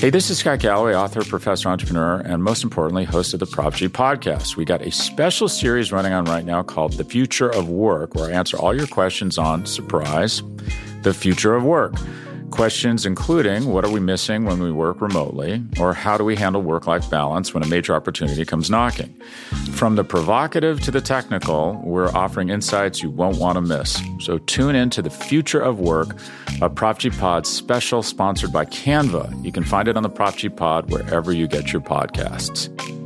Hey, this is Scott Galloway, author, professor, entrepreneur, and most importantly, host of the Prop G podcast. We got a special series running on right now called The Future of Work, where I answer all your questions on, surprise, the future of work. Questions including, what are we missing when we work remotely? Or how do we handle work-life balance when a major opportunity comes knocking? From the provocative to the technical, we're offering insights you won't want to miss. So tune in to The Future of Work, a Prop G Pod special sponsored by Canva. You can find it on the Prop G Pod wherever you get your podcasts.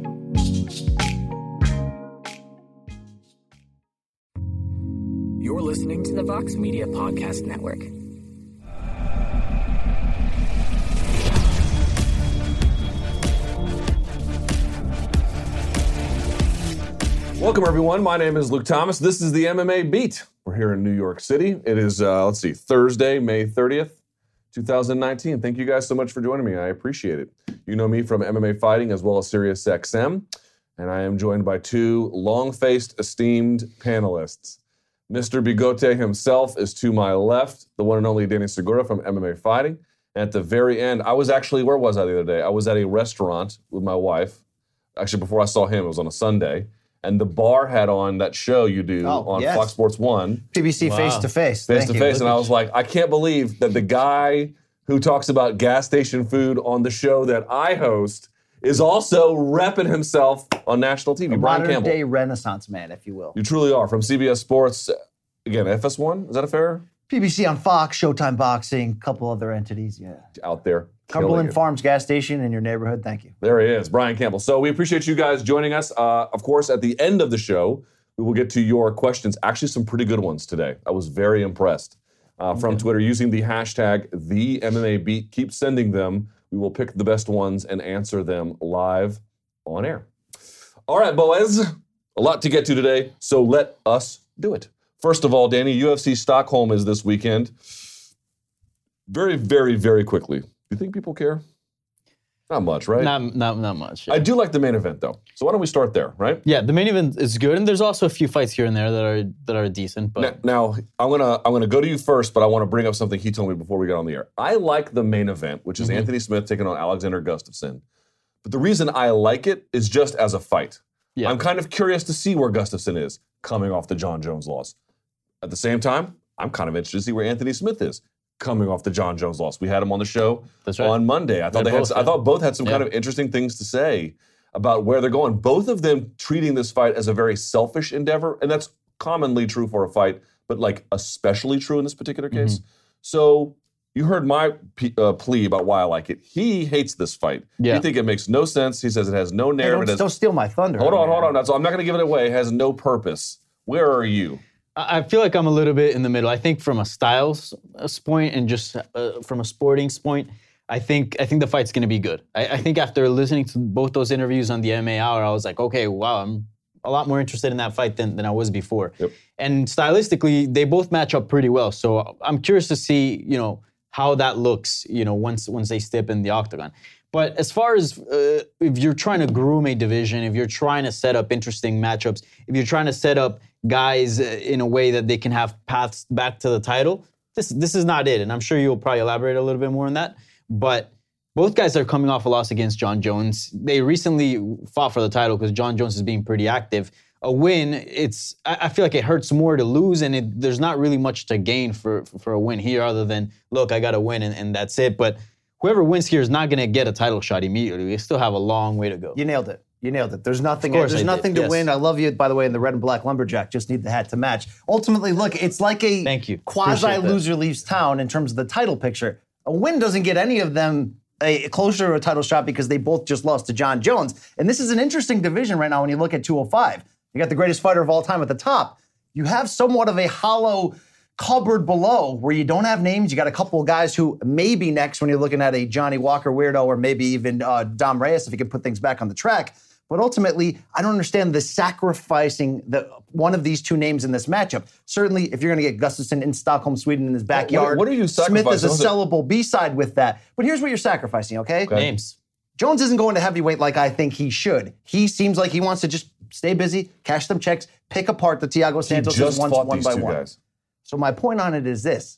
You're listening to the Vox Media Podcast Network. Welcome, everyone. My name is Luke Thomas. This is the MMA Beat. We're here in New York City. It is, Thursday, May 30th, 2019. Thank you guys so much for joining me. I appreciate it. You know me from MMA Fighting as well as SiriusXM, and I am joined by two long-faced, esteemed panelists. Mr. Bigote himself is to my left, the one and only Danny Segura from MMA Fighting. And at the very end, where was I the other day? I was at a restaurant with my wife. Actually, before I saw him, it was on a Sunday. And the bar had on that show you do on Fox Sports 1. PBC Face to Face. Face to Face. And I was like, I can't believe that the guy who talks about gas station food on the show that I host is also repping himself on national TV. Brian Campbell. Modern-day Renaissance man, if you will. You truly are. From CBS Sports, again, FS1, is that a fair? PBC on Fox, Showtime Boxing, a couple other entities, yeah. Out there. Cumberland Farms gas station in your neighborhood, thank you. There he is, Brian Campbell. So we appreciate you guys joining us. Of course, at the end of the show, we will get to your questions. Actually, some pretty good ones today. I was very impressed. From Twitter, using the hashtag #TheMMABeat. Keep sending them. We will pick the best ones and answer them live on air. All right, boys. A lot to get to today, so let us do it. First of all, Danny, UFC Stockholm is this weekend. Very, very, very quickly. Do you think people care? Not much, right? Not much. Yeah. I do like the main event, though. So why don't we start there, right? Yeah, the main event is good, and there's also a few fights here and there that are decent. But now I'm gonna go to you first, but I want to bring up something he told me before we got on the air. I like the main event, which is Anthony Smith taking on Alexander Gustafsson. But the reason I like it is just as a fight. Yeah. I'm kind of curious to see where Gustafsson is coming off the John Jones loss. At the same time, I'm kind of interested to see where Anthony Smith is coming off the John Jones loss. We had him on the show on Monday. I thought both had some kind of interesting things to say about where they're going. Both of them treating this fight as a very selfish endeavor, and that's commonly true for a fight, but like especially true in this particular case. So you heard my plea about why I like it. He hates this fight. Yeah. He thinks it makes no sense. He says it has no narrative. Hey, don't steal my thunder. Hold on. So I'm not going to give it away. It has no purpose. Where are you? I feel like I'm a little bit in the middle. I think from a styles point and just from a sporting point, I think the fight's going to be good. I think after listening to both those interviews on the MMA Hour, I was like, okay, wow, I'm a lot more interested in that fight than I was before. Yep. And stylistically, they both match up pretty well. So I'm curious to see, how that looks, once they step in the octagon. But as far as if you're trying to groom a division, if you're trying to set up interesting matchups, if you're trying to set up guys in a way that they can have paths back to the title, this is not it. And I'm sure you'll probably elaborate a little bit more on that. But both guys are coming off a loss against John Jones. They recently fought for the title because John Jones is being pretty active. A win, I feel like it hurts more to lose, and there's not really much to gain for a win here other than, look, I got to win, and that's it. But whoever wins here is not going to get a title shot immediately. We still have a long way to go. You nailed it. There's nothing to win. I love you, by the way, in the red and black lumberjack. Just need the hat to match. Ultimately, look, it's like a quasi-loser leaves town in terms of the title picture. A win doesn't get any of them closer to a title shot because they both just lost to John Jones. And this is an interesting division right now when you look at 205. You got the greatest fighter of all time at the top. You have somewhat of a hollow cupboard below where you don't have names. You got a couple of guys who may be next when you're looking at a Johnny Walker weirdo or maybe even Dom Reyes if he can put things back on the track. But ultimately, I don't understand the sacrificing one of these two names in this matchup. Certainly, if you're going to get Gustafsson in Stockholm, Sweden in his backyard, what are you sacrificing? Smith is a sellable B-side with that. But here's what you're sacrificing, okay? Names. Jones isn't going to heavyweight like I think he should. He seems like he wants to just stay busy, cash some checks, pick apart the Thiago Santos one by one. Guys. So my point on it is this.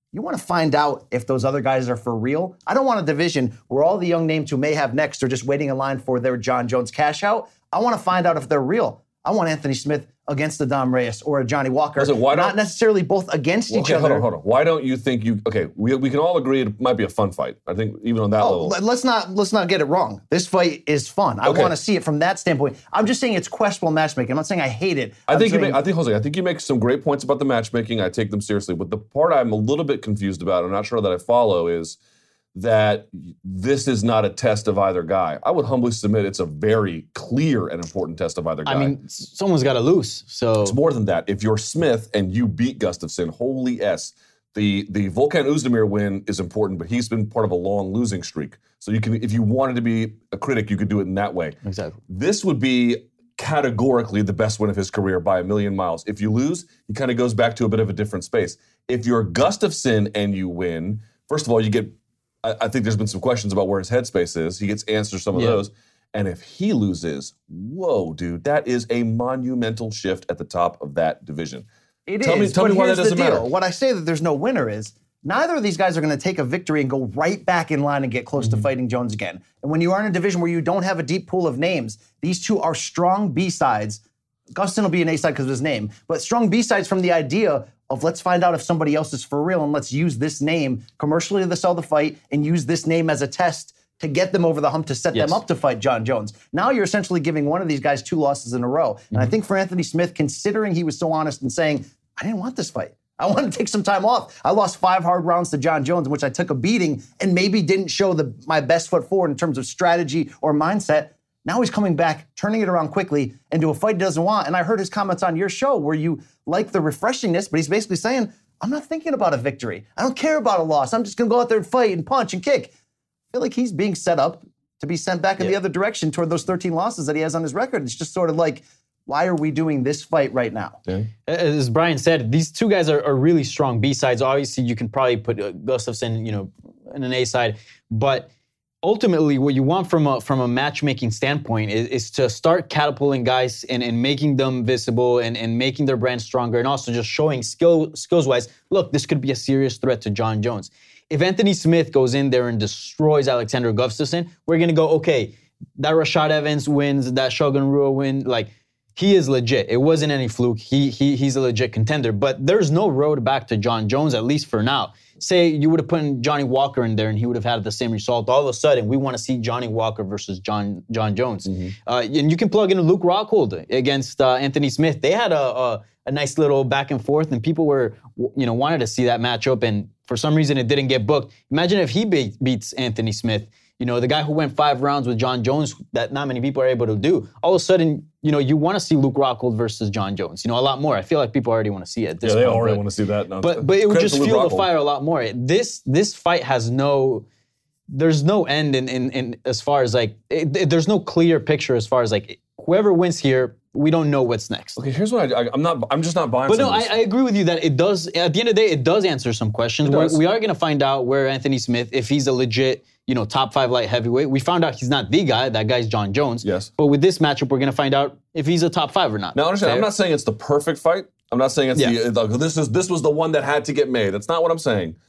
You want to find out if those other guys are for real. I don't want a division where all the young names who may have next are just waiting in line for their Jon Jones cash out. I want to find out if they're real. I want Anthony Smith against a Dom Reyes or a Johnny Walker, not necessarily both against each other. Hold on. Why don't you think we can all agree it might be a fun fight. I think even on that level. Let's not get it wrong. This fight is fun. I want to see it from that standpoint. I'm just saying it's questionable matchmaking. I'm not saying I hate it. I think you make some great points about the matchmaking. I take them seriously. But the part I'm a little bit confused about, I'm not sure that I follow, is that this is not a test of either guy. I would humbly submit it's a very clear and important test of either guy. I mean, someone's got to lose. So it's more than that. If you're Smith and you beat Gustafsson, holy S. The Volkan Oezdemir win is important, but he's been part of a long losing streak. So you can, if you wanted to be a critic, you could do it in that way. Exactly. This would be categorically the best win of his career by a million miles. If you lose, he kind of goes back to a bit of a different space. If you're Gustafsson and you win, first of all, you get, I think there's been some questions about where his headspace is. He gets answers some of those. And if he loses, whoa, dude, that is a monumental shift at the top of that division. Tell me why that doesn't matter. What I say that there's no winner is neither of these guys are going to take a victory and go right back in line and get close to fighting Jones again. And when you are in a division where you don't have a deep pool of names, these two are strong B-sides. Gustin will be an A-side because of his name, but strong B-sides from the idea of let's find out if somebody else is for real and let's use this name commercially to sell the fight and use this name as a test to get them over the hump to set them up to fight Jon Jones. Now you're essentially giving one of these guys 2 losses in a row. And I think for Anthony Smith, considering he was so honest in saying, I didn't want this fight. I want to take some time off. I lost 5 hard rounds to Jon Jones in which I took a beating and maybe didn't show my best foot forward in terms of strategy or mindset. Now he's coming back, turning it around quickly into a fight he doesn't want. And I heard his comments on your show where you like the refreshingness, but he's basically saying, I'm not thinking about a victory. I don't care about a loss. I'm just going to go out there and fight and punch and kick. I feel like he's being set up to be sent back in the other direction toward those 13 losses that he has on his record. It's just sort of like, why are we doing this fight right now? Yeah. As Brian said, these two guys are really strong B-sides. Obviously, you can probably put Gustafsson, in an A-side, but ultimately, what you want from a matchmaking standpoint is to start catapulting guys and making them visible and making their brand stronger and also just showing skills-wise, look, this could be a serious threat to Jon Jones. If Anthony Smith goes in there and destroys Alexander Gustafsson, we're going to go, okay, that Rashad Evans wins, that Shogun Rua win, he is legit. It wasn't any fluke. He's a legit contender. But there's no road back to Jon Jones, at least for now. Say you would have put Johnny Walker in there and he would have had the same result. All of a sudden, we want to see Johnny Walker versus Jon Jones. And you can plug in Luke Rockhold against Anthony Smith. They had a nice little back and forth, and people were, wanted to see that matchup. And for some reason, it didn't get booked. Imagine if he beats Anthony Smith. The guy who went 5 rounds with Jon Jones that not many people are able to do. All of a sudden, you want to see Luke Rockhold versus Jon Jones, a lot more. I feel like people already want to see it at this point. Yeah, they already want to see that. No, but it would just fuel the fire a lot more. This fight has there's no end in as far as there's no clear picture as far as whoever wins here, we don't know what's next. Okay, here's what I'm just not buying. But no, I agree with you that it does, at the end of the day, it does answer some questions. We are going to find out where Anthony Smith, if he's a legit, top 5 light heavyweight. We found out he's not the guy. That guy's Jon Jones. Yes. But with this matchup, we're going to find out if he's a top 5 or not. Now, understand, I'm not saying it's the perfect fight. I'm not saying it's this was the one that had to get made. That's not what I'm saying.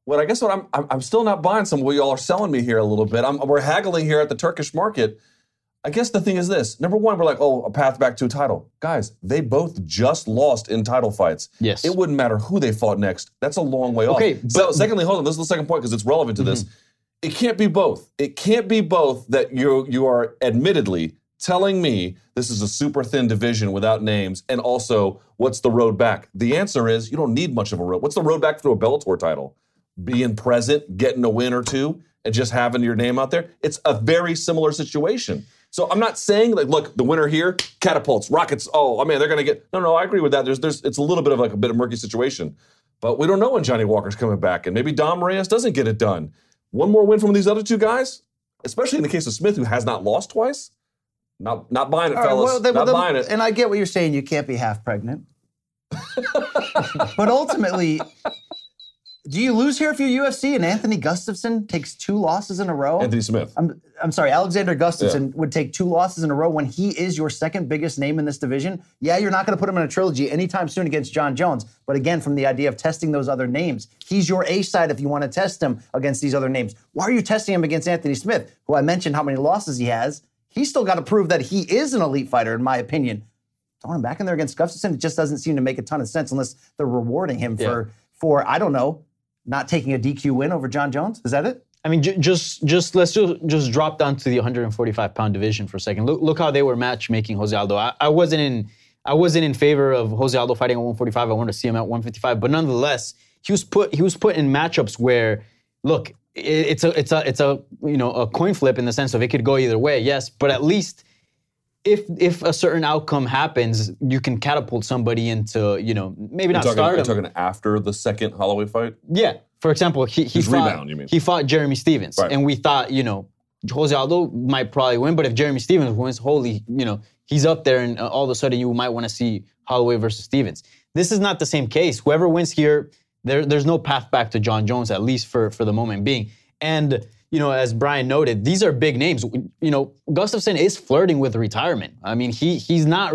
I'm still not buying some of what y'all are selling me here a little bit. We're haggling here at the Turkish market. I guess the thing is this. Number one, we're like, a path back to a title. Guys, they both just lost in title fights. Yes. It wouldn't matter who they fought next. That's a long way off. Okay. So, secondly, hold on. This is the second point because it's relevant to this. It can't be both. It can't be both that you are admittedly telling me this is a super thin division without names, and also, what's the road back? The answer is you don't need much of a road. What's the road back to a Bellator title? Being present, getting a win or two, and just having your name out there. It's a very similar situation. So I'm not saying look, the winner here, catapults, rockets. Oh, they're going to get. No, I agree with that. It's a little bit of a bit of murky situation, but we don't know when Johnny Walker's coming back, and maybe Dom Reyes doesn't get it done. One more win from these other 2 guys, especially in the case of Smith, who has not lost twice. Not buying it, fellas. Not buying it. And I get what you're saying. You can't be half pregnant, but ultimately, Do you lose here if you're UFC and Anthony Gustafsson takes 2 losses in a row? Anthony Smith. I'm sorry, Alexander Gustafsson would take 2 losses in a row when he is your second biggest name in this division. Yeah, you're not going to put him in a trilogy anytime soon against John Jones. But again, from the idea of testing those other names, he's your A side if you want to test him against these other names. Why are you testing him against Anthony Smith, who I mentioned how many losses he has? He's still got to prove that he is an elite fighter, in my opinion. Throwing him back in there against Gustafsson, it just doesn't seem to make a ton of sense unless they're rewarding him for I don't know, not taking a DQ win over John Jones. Is that it? I mean, let's just drop down to the 145-pound division for a second. Look how they were matchmaking Jose Aldo. I wasn't in favor of Jose Aldo fighting at 145. I wanted to see him at 155. But nonetheless, he was put in matchups where, look, it's a coin flip in the sense of it could go either way. Yes, but at least if a certain outcome happens, you can catapult somebody into, maybe not stardom. You're talking after the second Holloway fight? Yeah. For example, he fought Jeremy Stevens. Right. And we thought, Jose Aldo might probably win, but if Jeremy Stevens wins, he's up there, and all of a sudden you might want to see Holloway versus Stevens. This is not the same case. Whoever wins here, there's no path back to John Jones, at least for the moment being. And as Brian noted, these are big names. Gustafsson is flirting with retirement. I mean, he's not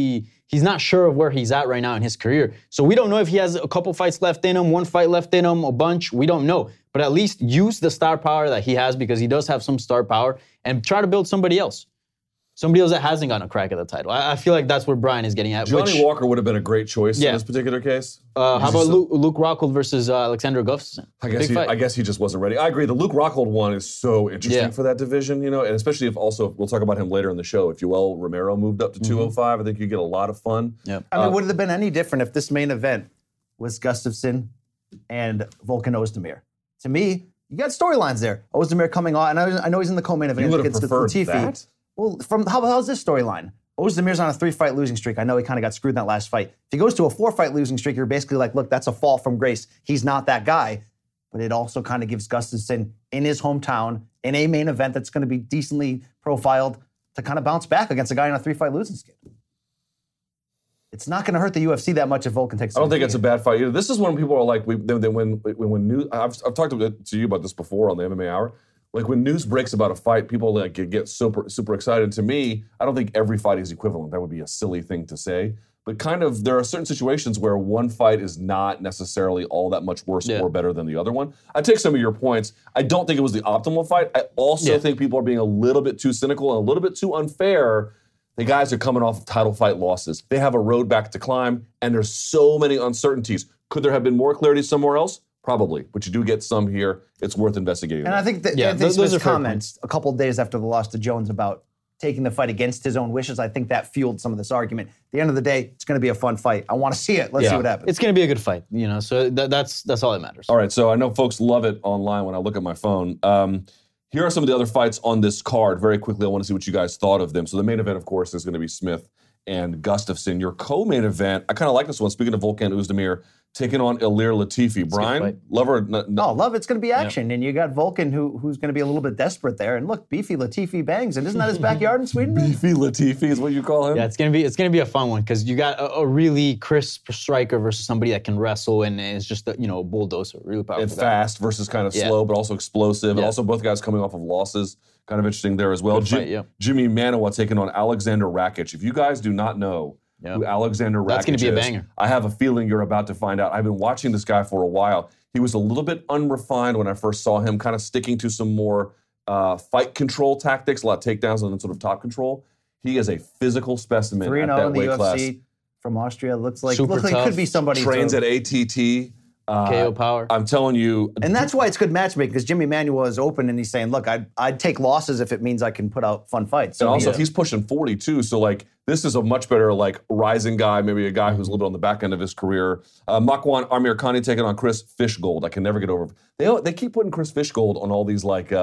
sure of where he's at right now in his career. So we don't know if he has a couple fights left in him, 1 fight left in him, a bunch. We don't know. But at least use the star power that he has, because he does have some star power, and try to build somebody else. Somebody else that hasn't gotten a crack at the title. I feel like that's where Brian is getting at. Johnny Walker would have been a great choice in this particular case. How about Luke Rockhold versus Alexander Gustafsson? I guess he just wasn't ready. I agree. The Luke Rockhold one is so interesting for that division, and especially if also, we'll talk about him later in the show, if Yoel Romero moved up to 205, I think you get a lot of fun. Yep. I mean, would it have been any different if this main event was Gustafsson and Volkan Ozdemir? To me, you got storylines there. Ozdemir coming on, and I know he's in the co-main event against Latifi. That? Well, how's this storyline? Ozdemir's on a 3-fight losing streak. I know he kind of got screwed in that last fight. If he goes to a 4-fight losing streak, you're basically like, look, that's a fall from grace. He's not that guy. But it also kind of gives Gustafsson in his hometown, in a main event that's going to be decently profiled, to kind of bounce back against a guy on a 3-fight losing skid. It's not going to hurt the UFC that much if Volkan takes. I don't think it's a bad fight either. This is when people are like, when news. I've talked to you about this before on the MMA Hour. Like when news breaks about a fight, people get super excited. To me, I don't think every fight is equivalent. That would be a silly thing to say. But kind of, there are certain situations where one fight is not necessarily all that much worse or better than the other one. I take some of your points. I don't think it was the optimal fight. I also think people are being a little bit too cynical and a little bit too unfair. The guys are coming off of title fight losses. They have a road back to climb, and there's so many uncertainties. Could there have been more clarity somewhere else? Probably, but you do get some here. It's worth investigating. And I think that Anthony Smith's comments a couple of days after the loss to Jones about taking the fight against his own wishes, I think that fueled some of this argument. At the end of the day, it's going to be a fun fight. I want to see it. Let's see what happens. It's going to be a good fight, so that's all that matters. All right, so I know folks love it online when I look at my phone. Here are some of the other fights on this card. Very quickly, I want to see what you guys thought of them. So the main event, of course, is going to be Smith and Gustafsson. Your co-main event, I kind of like this one. Speaking of Volkan Ozdemir, taking on Ilir Latifi. Brian, love or no? Oh, love. It's going to be action, and you got Volkan who's going to be a little bit desperate there. And look, beefy Latifi bangs, and isn't that his backyard in Sweden? Beefy Latifi is what you call him. Yeah, it's going to be a fun one because you got a really crisp striker versus somebody that can wrestle and is just a bulldozer, really powerful. And fast versus kind of slow, but also explosive. And also both guys coming off of losses. Kind of interesting there as well. Jimmy Manuwa taking on Alexander Rakic. If you guys do not know who Alexander Rakic is, that's going to be a banger. I have a feeling you're about to find out. I've been watching this guy for a while. He was a little bit unrefined when I first saw him, kind of sticking to some more fight control tactics, a lot of takedowns and then sort of top control. He is a physical specimen at that weight class. 3-0 in the UFC from Austria. Looks like could be somebody. Trains at ATT. KO power. I'm telling you. And that's why it's good matchmaking, because Jimmy Manuwa is open and he's saying, look, I'd take losses if it means I can put out fun fights. So and also, he's pushing 42, so this is a much better rising guy, maybe a guy who's a little bit on the back end of his career. Makwan Amirkhani taking on Chris Fishgold. I can never get over. They keep putting Chris Fishgold on all these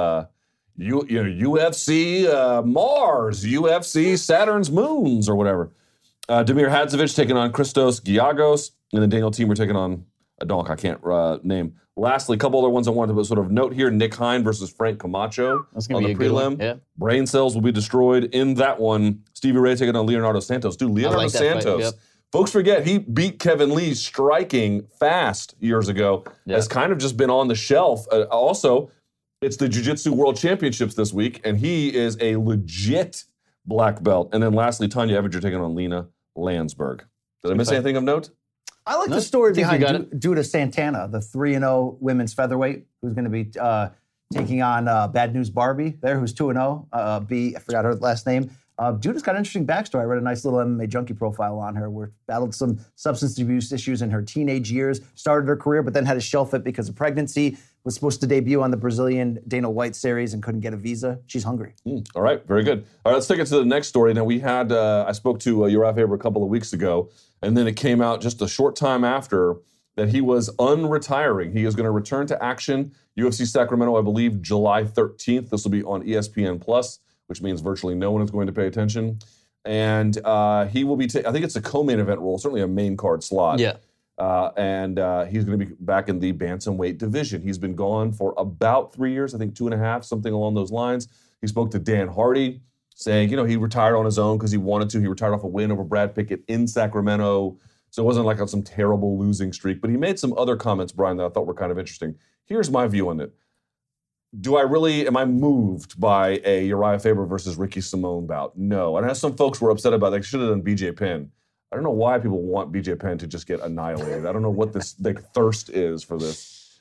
UFC Mars, UFC Saturn's moons or whatever. Damir Hadzovic taking on Christos Giagos, and then Daniel Teemer taking on a donk I can't name. Lastly, a couple other ones I wanted to sort of note here. Nick Hine versus Frank Camacho on the prelim. Yeah. Brain cells will be destroyed in that one. Stevie Ray taking on Leonardo Santos. Dude, Leonardo Santos, Folks forget he beat Kevin Lee striking fast years ago. Has kind of just been on the shelf. Also, it's the Jiu-Jitsu World Championships this week, and he is a legit black belt. And then lastly, Tanya Evinger taking on Lena Landsberg. Did I miss anything of note? I like the story behind Duda Santana, the 3-0 women's featherweight, who's going to be taking on Bad News Barbie there, who's 2-0. I forgot her last name. Duda's got an interesting backstory. I read a nice little MMA junkie profile on her where battled some substance abuse issues in her teenage years, started her career, but then had to shelf it because of pregnancy, was supposed to debut on the Brazilian Dana White series and couldn't get a visa. She's hungry. All right, very good. All right, let's take it to the next story. Now, we had, I spoke to Uriah Faber a couple of weeks ago, and then it came out just a short time after that he was unretiring. He is going to return to action. UFC Sacramento, I believe, July 13th. This will be on ESPN+, which means virtually no one is going to pay attention. And he will be, I think it's a co-main event role, certainly a main card slot. Yeah. And he's going to be back in the bantamweight division. He's been gone for about 3 years, I think 2.5, something along those lines. He spoke to Dan Hardy, saying, he retired on his own because he wanted to. He retired off a win over Brad Pickett in Sacramento. So it wasn't like on some terrible losing streak. But he made some other comments, Brian, that I thought were kind of interesting. Here's my view on it. Am I moved by a Uriah Faber versus Ricky Simón bout? No. And I know some folks were upset about that. They should have done BJ Penn. I don't know why people want BJ Penn to just get annihilated. I don't know what this thirst is for this.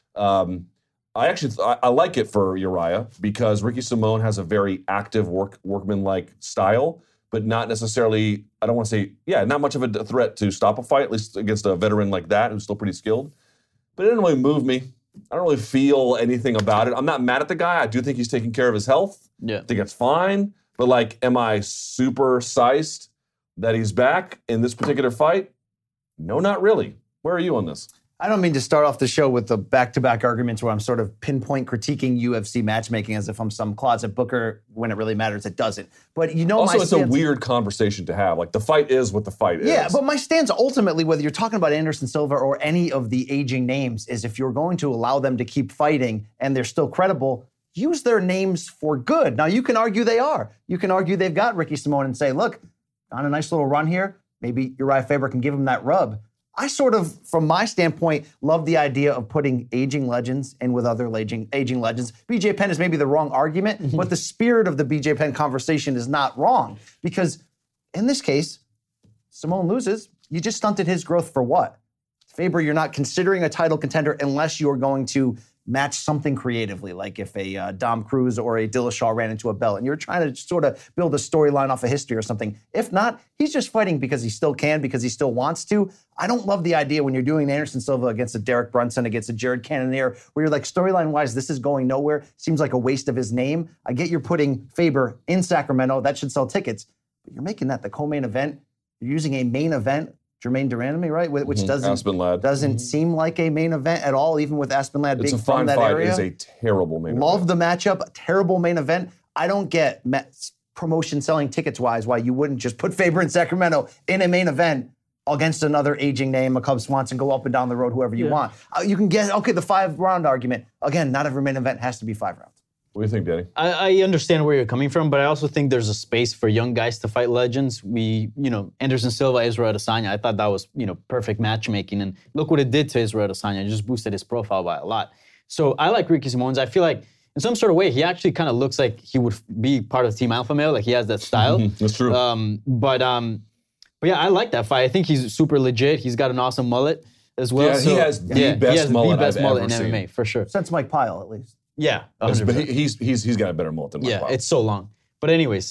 I like it for Uriah because Ricky Simón has a very active workman-like style, but not necessarily, I don't want to say, not much of a threat to stop a fight, at least against a veteran like that who's still pretty skilled. But it didn't really move me. I don't really feel anything about it. I'm not mad at the guy. I do think he's taking care of his health. Yeah. I think it's fine. But am I super psyched that he's back in this particular fight? No, not really. Where are you on this? I don't mean to start off the show with the back-to-back arguments where I'm sort of pinpoint critiquing UFC matchmaking as if I'm some closet booker when it really matters. It doesn't. But also, it's a weird conversation to have. The fight is what the fight is. Yeah, but my stance ultimately, whether you're talking about Anderson Silva or any of the aging names, is if you're going to allow them to keep fighting and they're still credible, use their names for good. Now, you can argue they are. You can argue they've got Ricky Simón and say, look, on a nice little run here, maybe Uriah Faber can give him that rub. I sort of, from my standpoint, love the idea of putting aging legends in with other aging legends. BJ Penn is maybe the wrong argument, but the spirit of the BJ Penn conversation is not wrong. Because in this case, Simón loses. You just stunted his growth for what? Faber, you're not considering a title contender unless you're going to match something creatively, like if a Dom Cruz or a Dillashaw ran into a belt, and you're trying to sort of build a storyline off of history or something. If not, he's just fighting because he still can, because he still wants to. I don't love the idea when you're doing Anderson Silva against a Derek Brunson, against a Jared Cannonier, where you're like, storyline-wise, this is going nowhere. Seems like a waste of his name. I get you're putting Faber in Sacramento. That should sell tickets. But you're making that the co-main event. You're using a main event, Jermaine Durandamy, right? Which doesn't seem like a main event at all, even with Aspen Ladd being from that area. It's a fine fight. It's a terrible main event. Love the matchup. A terrible main event. I don't get promotion selling tickets-wise why you wouldn't just put Faber in Sacramento in a main event against another aging name, a Cub Swanson, go up and down the road, whoever you want. You can get, the 5-round argument. Again, not every main event has to be 5 rounds. What do you think, Danny? I understand where you're coming from, but I also think there's a space for young guys to fight legends. Anderson Silva, Israel Adesanya, I thought that was, perfect matchmaking. And look what it did to Israel Adesanya. It just boosted his profile by a lot. So I like Ricky Simón. I feel like in some sort of way, he actually kind of looks like he would be part of Team Alpha Male. Like he has that style. That's true. But yeah, I like that fight. I think he's super legit. He's got an awesome mullet as well. Yeah, he has the best mullet I've ever seen. in MMA, for sure. Since Mike Pyle, at least. Yeah, 100%. But he's got a better mullet than Mike Pyle. It's so long. But anyways,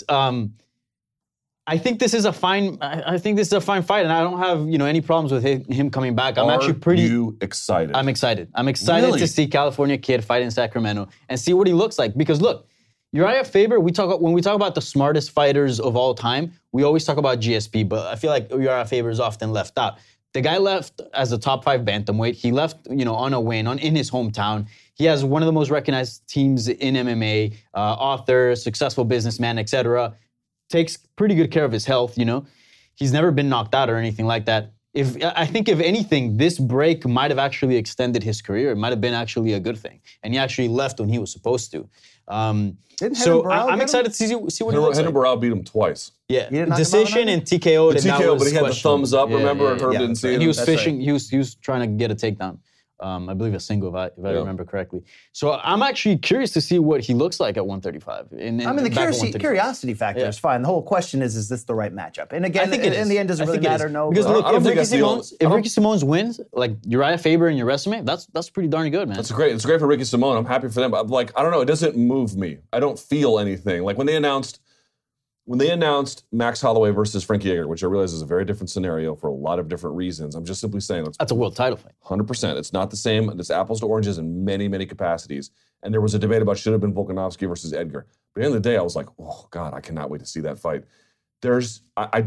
I think this is a fine. I think this is a fine fight, and I don't have any problems with him coming back. I'm actually pretty. Are you excited? I'm excited. I'm excited to see California Kid fight in Sacramento and see what he looks like. Because look, Uriah Faber. When we talk about the smartest fighters of all time, we always talk about GSP, but I feel like Uriah Faber is often left out. The guy left as a top 5 bantamweight. He left, on a win in his hometown. He has one of the most recognized teams in MMA, author, successful businessman, etc. Takes pretty good care of his health, He's never been knocked out or anything like that. I think if anything, this break might have actually extended his career. It might have been actually a good thing. And he actually left when he was supposed to. I'm excited to see what he looks like. Barao beat him twice. Yeah, decision and TKO. The TKO, but he had the thumbs up. Remember, Herb didn't see it. And he was fishing. Right. He was trying to get a takedown. I believe a single, if I remember correctly. So I'm actually curious to see what he looks like at 135. The curiosity factor is fine. The whole question is this the right matchup? And again, in the end, does it really matter? No. Because look, if Ricky Simón wins, like Uriah Faber in your resume, that's pretty darn good, man. It's great for Ricky Simón. I'm happy for them. But I don't know. It doesn't move me. I don't feel anything. Like when they announced Max Holloway versus Frankie Edgar, which I realize is a very different scenario for a lot of different reasons, I'm just simply saying that's a world title fight. 100%. It's not the same. It's apples to oranges in many, many capacities. And there was a debate about should have been Volkanovski versus Edgar. But at the end of the day, I was like, oh, God, I cannot wait to see that fight. There's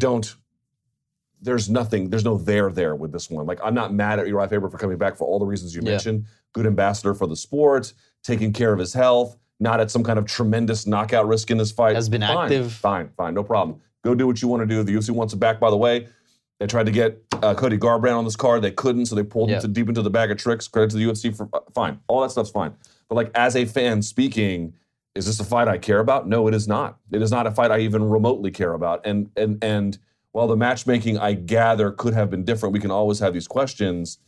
nothing, there's no there with this one. Like, I'm not mad at Uriah Faber for coming back for all the reasons you mentioned. Good ambassador for the sport, taking care of his health, not at some kind of tremendous knockout risk in this fight. Has been active. Fine, no problem. Go do what you want to do. The UFC wants it back, by the way. They tried to get Cody Garbrandt on this card. They couldn't, so they pulled him deep into the bag of tricks. Credit to the UFC for fine. All that stuff's fine. But like as a fan speaking, is this a fight I care about? No, it is not. It is not a fight I even remotely care about. And while the matchmaking, I gather, could have been different, we can always have these questions.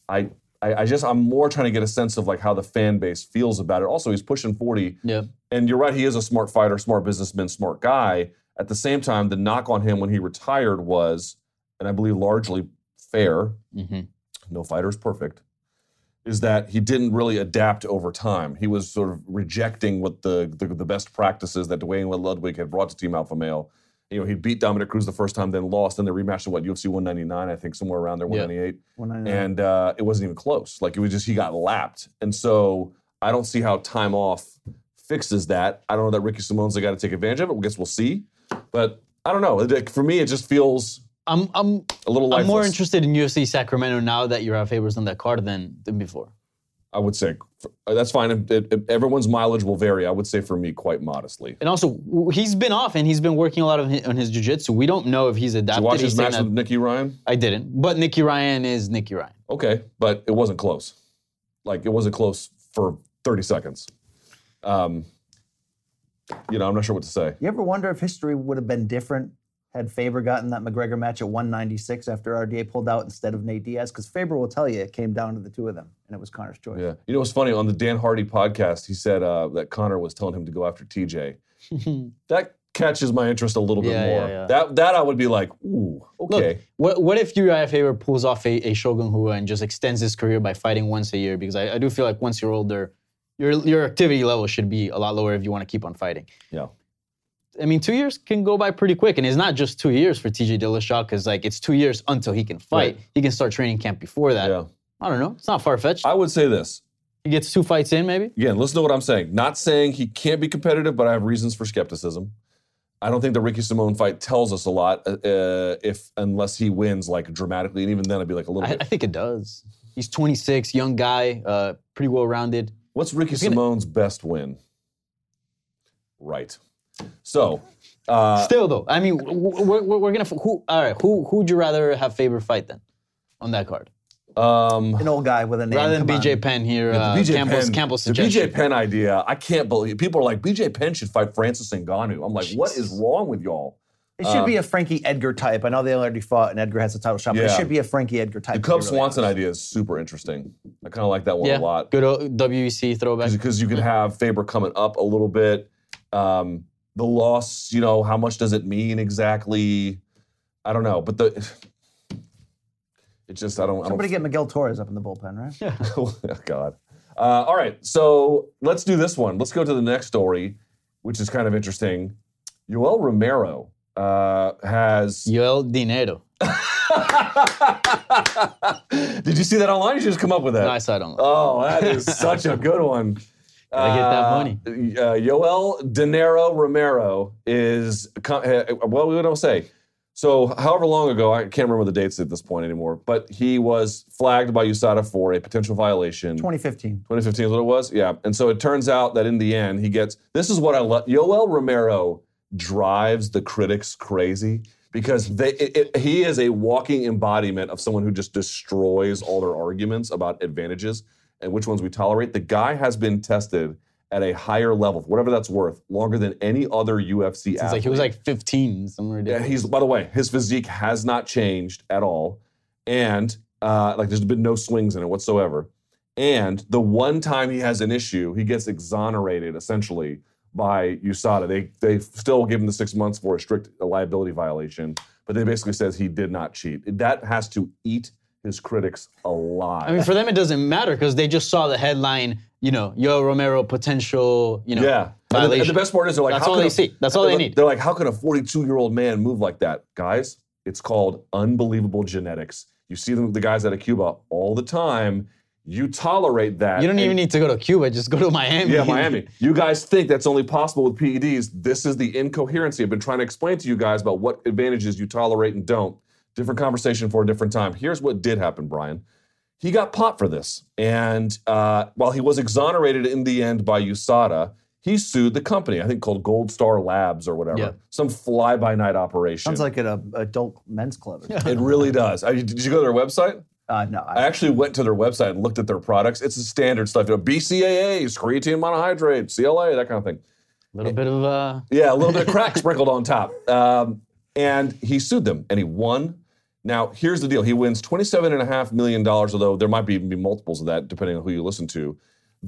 I'm more trying to get a sense of like how the fan base feels about it. Also, he's pushing 40. Yeah. And you're right, he is a smart fighter, smart businessman, smart guy. At the same time, the knock on him when he retired was, and I believe largely fair, no fighter is perfect, is that he didn't really adapt over time. He was sort of rejecting what the best practices that Dwayne Ludwig had brought to Team Alpha Male. You know, he beat Dominic Cruz the first time, then lost, then they rematched in UFC 199, I think, somewhere around there, 198. 199. And it wasn't even close. Like, it was just, he got lapped. And so I don't see how time off fixes that. I don't know that Ricky Simón's got to take advantage of it. I guess we'll see. But I don't know. For me, it just feels a little lifeless. I'm more interested in UFC Sacramento now that Uriah Faber's on that card than before. I would say that's fine. Everyone's mileage will vary. I would say for me, quite modestly. And also, he's been off and he's been working a lot on his jiu-jitsu. We don't know if he's adapted. Did you watch his match with Nicky Ryan? I didn't. But Nicky Ryan is Nicky Ryan. Okay, but it wasn't close. Like, it wasn't close for 30 seconds. I'm not sure what to say. You ever wonder if history would have been different had Faber gotten that McGregor match at 196 after RDA pulled out instead of Nate Diaz? Because Faber will tell you it came down to the two of them, and it was Conor's choice. Yeah. You know what's funny? On the Dan Hardy podcast, he said that Conor was telling him to go after TJ. That catches my interest a little bit more. Yeah. That I would be like, ooh, okay. Look, what if Uriah Faber pulls off a Shogun Rua and just extends his career by fighting once a year? Because I do feel like once you're older, your activity level should be a lot lower if you want to keep on fighting. Yeah. I mean, 2 years can go by pretty quick, and it's not just 2 years for TJ Dillashaw, because it's 2 years until he can fight. Right. He can start training camp before that. Yeah. I don't know. It's not far-fetched. I would say this. He gets 2 fights in, maybe? Again, listen to what I'm saying. Not saying he can't be competitive, but I have reasons for skepticism. I don't think the Ricky Simón fight tells us a lot unless he wins dramatically, and even then I'd be like a little bit. I think it does. He's 26, young guy, pretty well-rounded. What's Ricky Simón's best win? Right. So, still though, I mean, we're gonna who would you rather have Faber fight then on that card? An old guy with a name. Rather than BJ Penn here, Campbell's suggestion. The BJ Penn idea, I can't believe people are like BJ Penn should fight Francis Ngannou. I'm like, what is wrong with y'all? It should be a Frankie Edgar type. I know they already fought and Edgar has a title shot, but it should be a Frankie Edgar type. The Cub Swanson idea is super interesting. I kind of like that one a lot. Good WEC throwback. Because you could have Faber coming up a little bit. The loss, how much does it mean exactly? I don't know, but it's just, I don't. Somebody get Miguel Torres up in the bullpen, right? Yeah. Oh, God. All right, so let's do this one. Let's go to the next story, which is kind of interesting. Yoel Romero has... Yoel Dinero. Did you see that online? You should just come up with that. No, I saw it online. Oh, that is such a good one. Gotta get that money. Yoel Dinero Romero is, well, we don't say. So however long ago, I can't remember the dates at this point anymore, but he was flagged by USADA for a potential violation. 2015. 2015 is what it was? Yeah. And so it turns out that in the end, this is what I love. Yoel Romero drives the critics crazy because he is a walking embodiment of someone who just destroys all their arguments about advantages and which ones we tolerate. The guy has been tested at a higher level, whatever that's worth, longer than any other UFC athlete. Like he was like 15, somewhere. Yeah, by the way, his physique has not changed at all. And there's been no swings in it whatsoever. And the one time he has an issue, he gets exonerated essentially by USADA. They still give him the 6 months for a strict liability violation, but they basically says he did not cheat. That has to eat his critics alive. I mean, for them it doesn't matter because they just saw the headline, Yoel Romero potential, yeah. violation. And the best part is they're like, that's all they see. That's all they need. They're like, how can a 42-year-old man move like that? Guys, it's called unbelievable genetics. You see the guys out of Cuba all the time. You tolerate that. You don't even need to go to Cuba. Just go to Miami. Yeah, Miami. You guys think that's only possible with PEDs. This is the incoherency. I've been trying to explain to you guys about what advantages you tolerate and don't. Different conversation for a different time. Here's what did happen, Brian. He got popped for this. And while he was exonerated in the end by USADA, he sued the company, I think called Gold Star Labs or whatever. Yeah. Some fly-by-night operation. Sounds like an adult men's club. It really does. Did you go to their website? No. I actually went to their website and looked at their products. It's the standard stuff. BCAAs, creatine monohydrate, CLA, that kind of thing. A little bit of... Yeah, a little bit of crack sprinkled on top. And he sued them, and he won. Now, here's the deal. He wins $27.5 million, although there might be multiples of that, depending on who you listen to.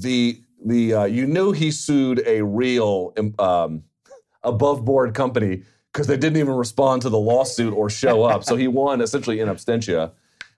You knew he sued a real above-board company because they didn't even respond to the lawsuit or show up. So he won essentially in absentia.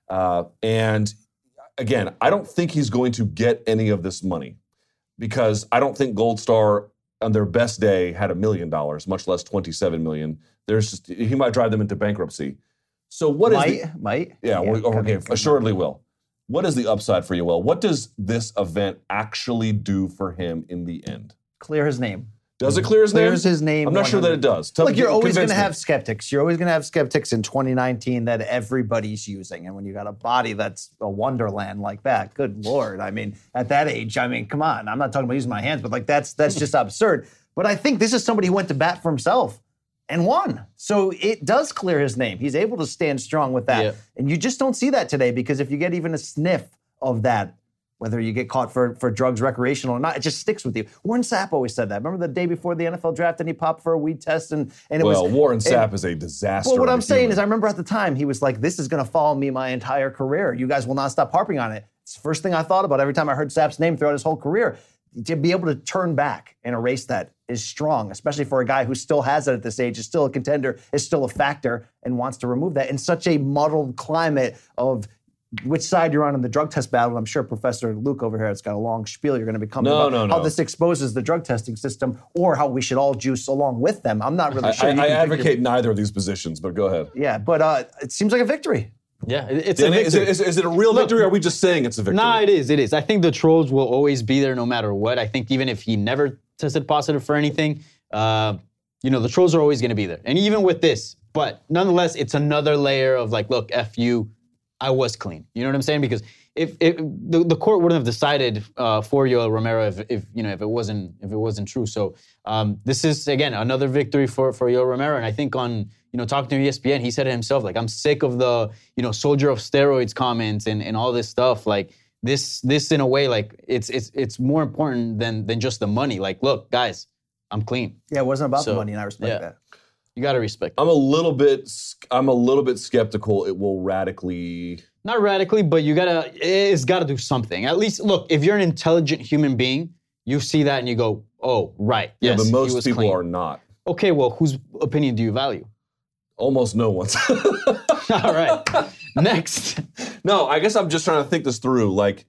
And again, I don't think he's going to get any of this money because I don't think Gold Star on their best day had $1 million, much less $27 million. He might drive them into bankruptcy. So what is might? Yeah, okay, assuredly will. What is the upside for Yoel? What does this event actually do for him in the end? Clear his name. Does it clear his name? Clears his name. I'm not sure that it does. Look, you're always going to have skeptics. You're always going to have skeptics in 2019 that everybody's using. And when you got a body that's a wonderland like that, good Lord. I mean, at that age, come on. I'm not talking about using my hands, but that's just absurd. But I think this is somebody who went to bat for himself and won. So it does clear his name. He's able to stand strong with that. Yeah. And you just don't see that today because if you get even a sniff of that, whether you get caught for drugs recreational or not, it just sticks with you. Warren Sapp always said that. Remember the day before the NFL draft and he popped for a weed test and it was... Well, Warren Sapp is a disaster. Well, what I'm saying is I remember at the time he was like, this is going to follow me my entire career. You guys will not stop harping on it. It's the first thing I thought about every time I heard Sapp's name throughout his whole career. To be able to turn back and erase that is strong, especially for a guy who still has it at this age, is still a contender, is still a factor, and wants to remove that in such a muddled climate of which side you're on in the drug test battle. I'm sure Professor Luke over here has got a long spiel you're going to be coming about how this exposes the drug testing system or how we should all juice along with them. I'm not really sure. I advocate neither of these positions, but go ahead. Yeah, but it seems like a victory. Yeah, it's a victory. Is it a real victory or are we just saying it's a victory? No, it is. I think the trolls will always be there no matter what. I think even if he never tested positive for anything, the trolls are always going to be there. And even with this, but nonetheless, it's another layer of like, look, F you, I was clean. You know what I'm saying? Because if the court wouldn't have decided for Yoel Romero if it wasn't true. So this is again another victory for Yoel Romero. And I think on talking to ESPN, he said it himself, like, I'm sick of the soldier of steroids comments and all this stuff. Like this in a way, like it's more important than just the money. Like, look, guys, I'm clean. Yeah, it wasn't about the money, and I respect that. You got to respect that. I'm a little bit skeptical it will radically... Not radically, but it's got to do something. At least, look, if you're an intelligent human being, you see that and you go, oh, right. Yeah, yes, but most people clean. Are not. Okay, well, whose opinion do you value? Almost no one's. All right. Next. No, I guess I'm just trying to think this through. Like,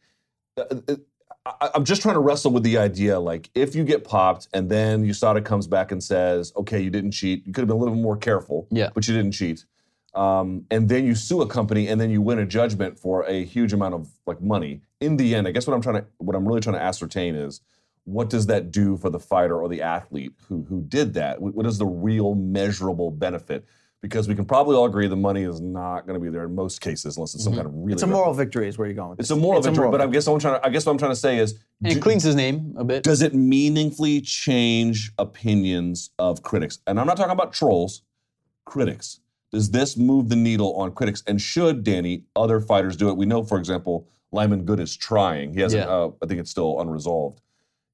I'm just trying to wrestle with the idea, like, if you get popped and then USADA comes back and says, okay, you didn't cheat. You could have been a little more careful, but you didn't cheat. And then you sue a company and then you win a judgment for a huge amount of like money. In the end, I guess what I'm really trying to ascertain is, what does that do for the fighter or the athlete who did that? What is the real measurable benefit? Because we can probably all agree the money is not going to be there in most cases unless it's some kind of really... It's a moral victory is where you're going with this. It's a moral victory, but I guess what I'm trying to say is... And it cleans his name a bit. Does it meaningfully change opinions of critics? And I'm not talking about trolls, critics. Does this move the needle on critics? And should, Danny, other fighters do it? We know, for example, Lyman Good is trying. He hasn't, I think it's still unresolved.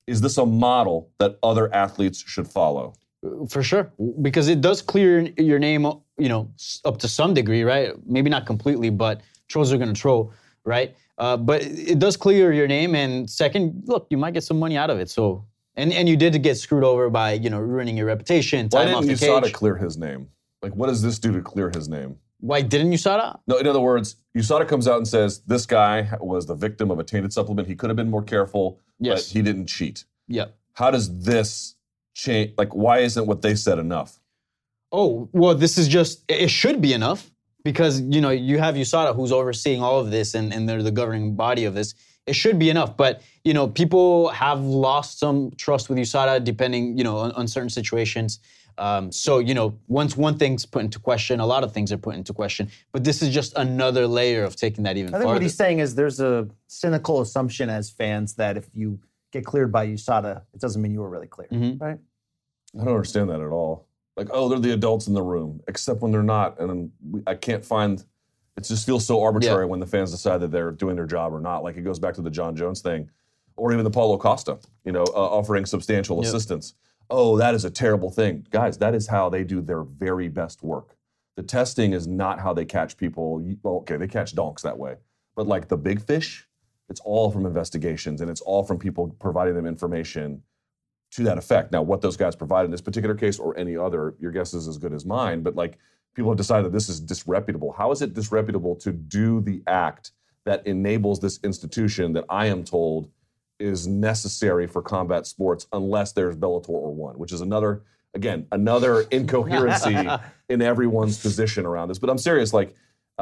is this a model that other athletes should follow? For sure, because it does clear your name, up to some degree, right? Maybe not completely, but trolls are going to troll, right? But it does clear your name, and second, look, you might get some money out of it. So, and you did get screwed over by, ruining your reputation. Why didn't USADA clear his name? Like, what does this do to clear his name? Why didn't USADA? No, in other words, USADA comes out and says, this guy was the victim of a tainted supplement. He could have been more careful, but he didn't cheat. Yeah. How does this change? Like, why isn't what they said enough? Oh, well, this is it should be enough because, you have USADA who's overseeing all of this and they're the governing body of this. It should be enough. But, people have lost some trust with USADA depending, on certain situations. So, once one thing's put into question, a lot of things are put into question. But this is just another layer of taking that even farther. I think what he's saying is there's a cynical assumption as fans that if you get cleared by USADA, it doesn't mean you were really cleared, right? I don't understand that at all. Like, oh, they're the adults in the room, except when they're not. And I can't find, it just feels so arbitrary when the fans decide that they're doing their job or not. Like, it goes back to the John Jones thing, or even the Paulo Costa, offering substantial assistance. Oh, that is a terrible thing. Guys, that is how they do their very best work. The testing is not how they catch people. Well, okay, they catch donks that way. But like the big fish, it's all from investigations, and it's all from people providing them information to that effect. Now, what those guys provide in this particular case or any other, your guess is as good as mine, but like people have decided that this is disreputable. How is it disreputable to do the act that enables this institution that I am told is necessary for combat sports unless there's Bellator or ONE, which is another incoherency in everyone's position around this. But I'm serious, like,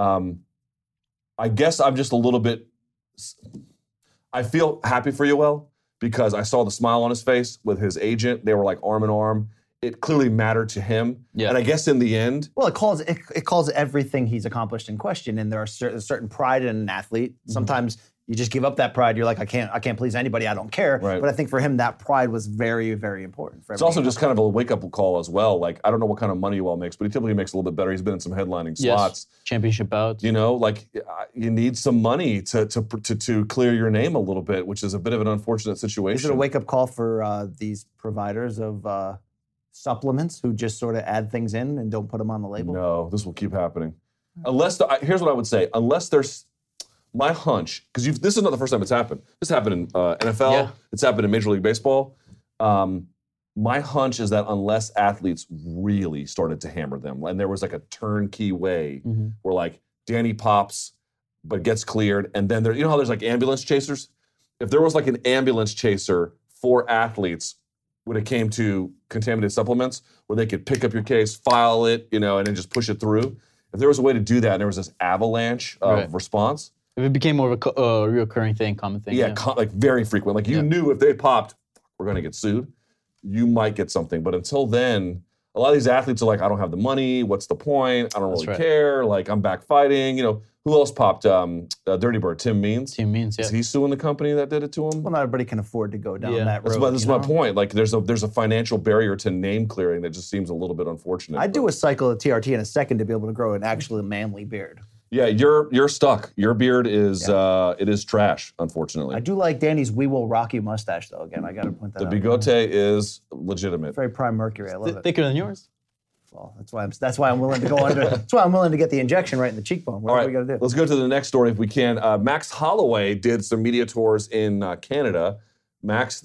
I guess I'm just a little bit, I feel happy for Yoel because I saw the smile on his face with his agent. They were like arm in arm. It clearly mattered to him. Yeah. And I guess in the end... Well, it calls everything he's accomplished in question, and there are certain pride in an athlete. Sometimes you just give up that pride. You're like, I can't please anybody. I don't care. Right. But I think for him, that pride was very, very important. It's also just kind of a wake-up call as well. Like, I don't know what kind of money Yoel makes, but he typically makes a little bit better. He's been in some headlining slots. Championship bouts. Like, you need some money to clear your name a little bit, which is a bit of an unfortunate situation. Is it a wake-up call for these providers of supplements who just sort of add things in and don't put them on the label? No, this will keep happening. Here's what I would say. Unless there's... My hunch, because this is not the first time it's happened. This happened in NFL. Yeah. It's happened in Major League Baseball. My hunch is that unless athletes really started to hammer them, and there was like a turnkey way where like Danny pops but gets cleared, and then how there's like ambulance chasers? If there was like an ambulance chaser for athletes when it came to contaminated supplements, where they could pick up your case, file it, and then just push it through. If there was a way to do that and there was this avalanche of response, if it became more of a reoccurring thing, common thing. Yeah, like very frequent. Like you knew if they popped, we're going to get sued, you might get something. But until then, a lot of these athletes are like, I don't have the money. What's the point? I don't really care. Like, I'm back fighting. Who else popped? Dirty Bird, Tim Means. Tim Means, yeah. Is he suing the company that did it to him? Well, not everybody can afford to go down that road. That's my point. Like, there's a financial barrier to name clearing that just seems a little bit unfortunate. I'd do a cycle of TRT in a second to be able to grow an actually manly beard. Yeah, you're stuck. Your beard is it is trash, unfortunately. I do like Danny's We Will Rock You mustache, though. Again, I got to point that out. The bigote is legitimate. Very Prime Mercury. I love it. Thicker than yours. Well, that's why I'm willing to go under. That's why I'm willing to get the injection right in the cheekbone. What do we got to do? Let's go to the next story if we can. Max Holloway did some media tours in Canada. Max,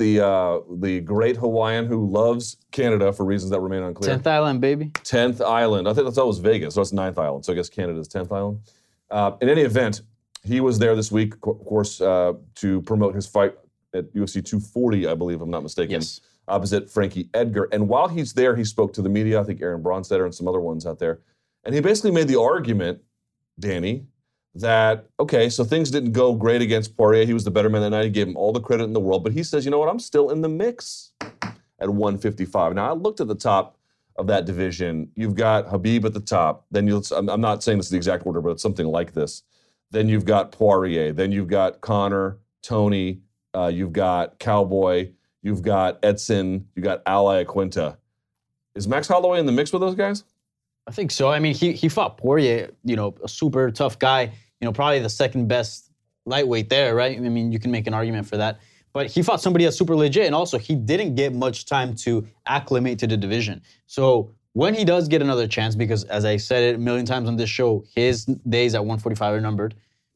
the great Hawaiian who loves Canada for reasons that remain unclear. 10th Island, baby. 10th Island. I think that was Vegas, so it's 9th Island. So I guess Canada's 10th Island. In any event, he was there this week, of course, to promote his fight at UFC 240, I believe, if I'm not mistaken, opposite Frankie Edgar. And while he's there, he spoke to the media, I think Aaron Bronstetter and some other ones out there. And he basically made the argument, Danny, that, okay, so things didn't go great against Poirier. He was the better man that night. He gave him all the credit in the world. But he says, you know what, I'm still in the mix at 155. Now, I looked at the top of that division. You've got Khabib at the top. Then I'm not saying this is the exact order, but it's something like this. Then you've got Poirier. Then you've got Conor, Tony. You've got Cowboy. You've got Edson. You've got Al Iaquinta. Is Max Holloway in the mix with those guys? I think so. I mean, he fought Poirier, a super tough guy, probably the second best lightweight there, right? I mean, you can make an argument for that. But he fought somebody that's super legit, and also he didn't get much time to acclimate to the division. So when he does get another chance, because as I said it a million times on this show, his days at 145 are numbered.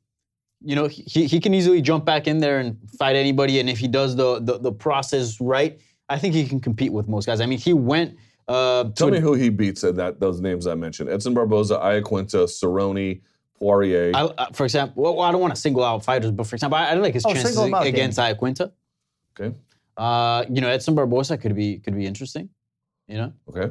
He can easily jump back in there and fight anybody, and if he does the process right, I think he can compete with most guys. I mean, he went. Tell me who he beats at those names I mentioned: Edson Barboza, Iaquinta, Cerrone, Poirier. For example, I don't want to single out fighters, but for example, I like his chances against Iaquinta. Okay. Edson Barboza could be interesting. Okay.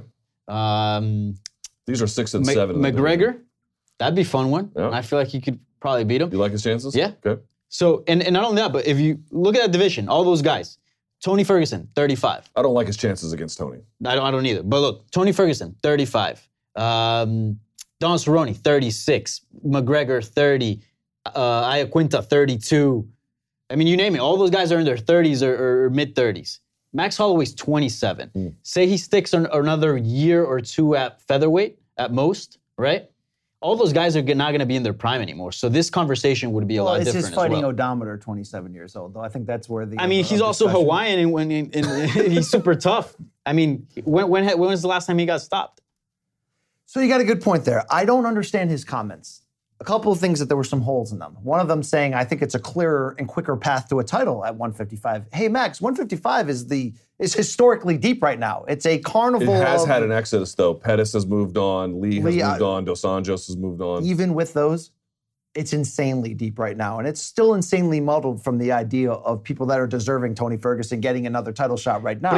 These are 6 and 7. McGregor, that'd be a fun one. Yeah. I feel like he could probably beat him. You like his chances? Yeah. Okay. So, and not only that, but if you look at that division, all those guys, Tony Ferguson, 35. I don't like his chances against Tony. I don't either. But look, Tony Ferguson, 35. Don Cerrone, 36. McGregor, 30. Iaquinta, 32. I mean, you name it. All those guys are in their 30s or mid-30s. Max Holloway's 27. Say he sticks another year or two at featherweight at most, right? All those guys are not going to be in their prime anymore. So this conversation would be a lot different as well. It's his fighting odometer, 27 years old, though. I think that's where the... I mean, he's also Hawaiian and he's super tough. I mean, when was the last time he got stopped? So you got a good point there. I don't understand his comments. A couple of things that there were some holes in them. One of them saying, I think it's a clearer and quicker path to a title at 155. Hey, Max, 155 is historically deep right now. It's a carnival. It has had an exodus, though. Pettis has moved on. Lee has moved on. Dos Anjos has moved on. Even with those, it's insanely deep right now. And it's still insanely muddled from the idea of people that are deserving Tony Ferguson getting another title shot right now.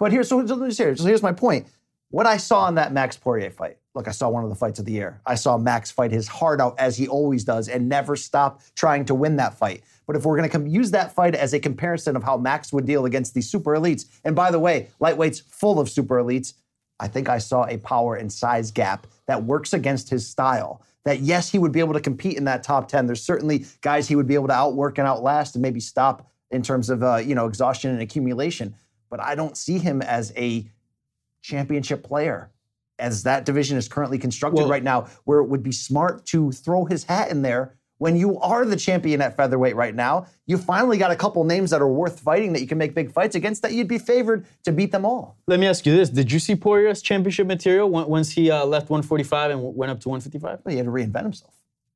Here's my point. What I saw in that Max Poirier fight, look, I saw one of the fights of the year. I saw Max fight his heart out as he always does and never stop trying to win that fight. But if we're going to use that fight as a comparison of how Max would deal against these super elites, and by the way, lightweight's full of super elites, I think I saw a power and size gap that works against his style. That yes, he would be able to compete in that top 10. There's certainly guys he would be able to outwork and outlast and maybe stop in terms of exhaustion and accumulation. But I don't see him as a championship player as that division is currently constructed right now, where it would be smart to throw his hat in there when you are the champion at featherweight right now. You finally got a couple names that are worth fighting that you can make big fights against that you'd be favored to beat them all. Let me ask you this. Did you see Poirier's championship material once he left 145 and went up to 155? Well, he had to reinvent himself.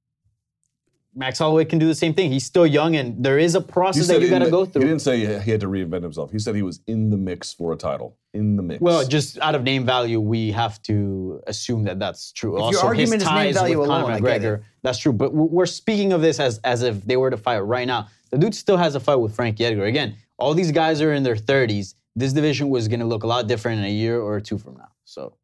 Max Holloway can do the same thing. He's still young, and there is a process that you got to go through. He didn't say he had to reinvent himself. He said he was in the mix for a title. In the mix. Well, just out of name value, we have to assume that that's true. If your argument is name value with alone, Conor McGregor, that's true. But we're speaking of this as if they were to fight right now. The dude still has a fight with Frankie Edgar. Again, all these guys are in their 30s. This division was going to look a lot different in a year or two from now. So,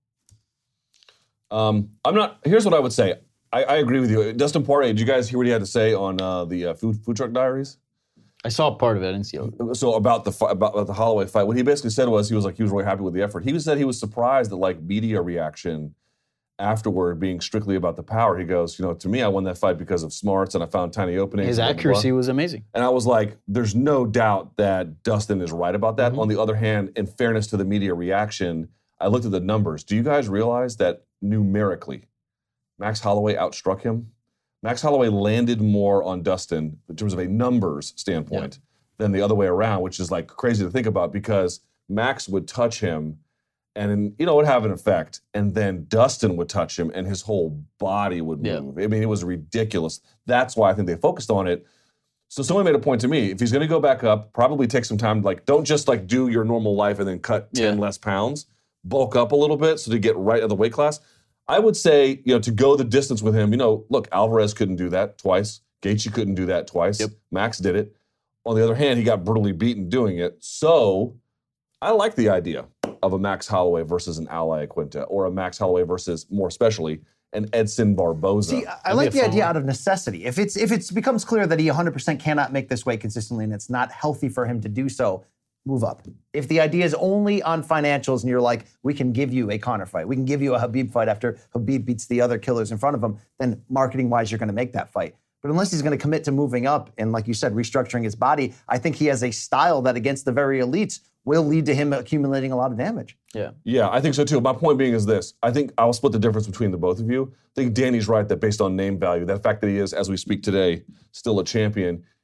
Here's what I would say. I agree with you. Dustin Poirier, did you guys hear what he had to say on the Food Truck Diaries? I saw part of it. I didn't see it. So about the Holloway fight, what he basically said was he was really happy with the effort. He said he was surprised at media reaction afterward being strictly about the power. He goes, to me, I won that fight because of smarts and I found tiny openings. His accuracy was amazing. And I was like, there's no doubt that Dustin is right about that. Mm-hmm. On the other hand, in fairness to the media reaction, I looked at the numbers. Do you guys realize that numerically, Max Holloway outstruck him? Max Holloway landed more on Dustin in terms of a numbers standpoint than the other way around, which is crazy to think about because Max would touch him and it would have an effect. And then Dustin would touch him and his whole body would move. I mean, it was ridiculous. That's why I think they focused on it. So someone made a point to me, if he's going to go back up, probably take some time, don't just do your normal life and then cut 10 less pounds, bulk up a little bit so to get right at the weight class. I would say, to go the distance with him, look, Alvarez couldn't do that twice. Gaethje couldn't do that twice. Yep. Max did it. On the other hand, he got brutally beaten doing it. So I like the idea of a Max Holloway versus an Al Iaquinta or a Max Holloway versus, more especially, an Edson Barboza. See, I like the idea out of necessity. If it becomes clear that he 100% cannot make this weight consistently and it's not healthy for him to do so, move up. If the idea is only on financials and you're like, we can give you a Conor fight, we can give you a Khabib fight after Khabib beats the other killers in front of him, then marketing-wise, you're going to make that fight. But unless he's going to commit to moving up and, like you said, restructuring his body, I think he has a style that against the very elites will lead to him accumulating a lot of damage. Yeah, I think so too. My point being is this. I think I'll split the difference between the both of you. I think Danny's right that based on name value, that fact that he is, as we speak today, still a champion,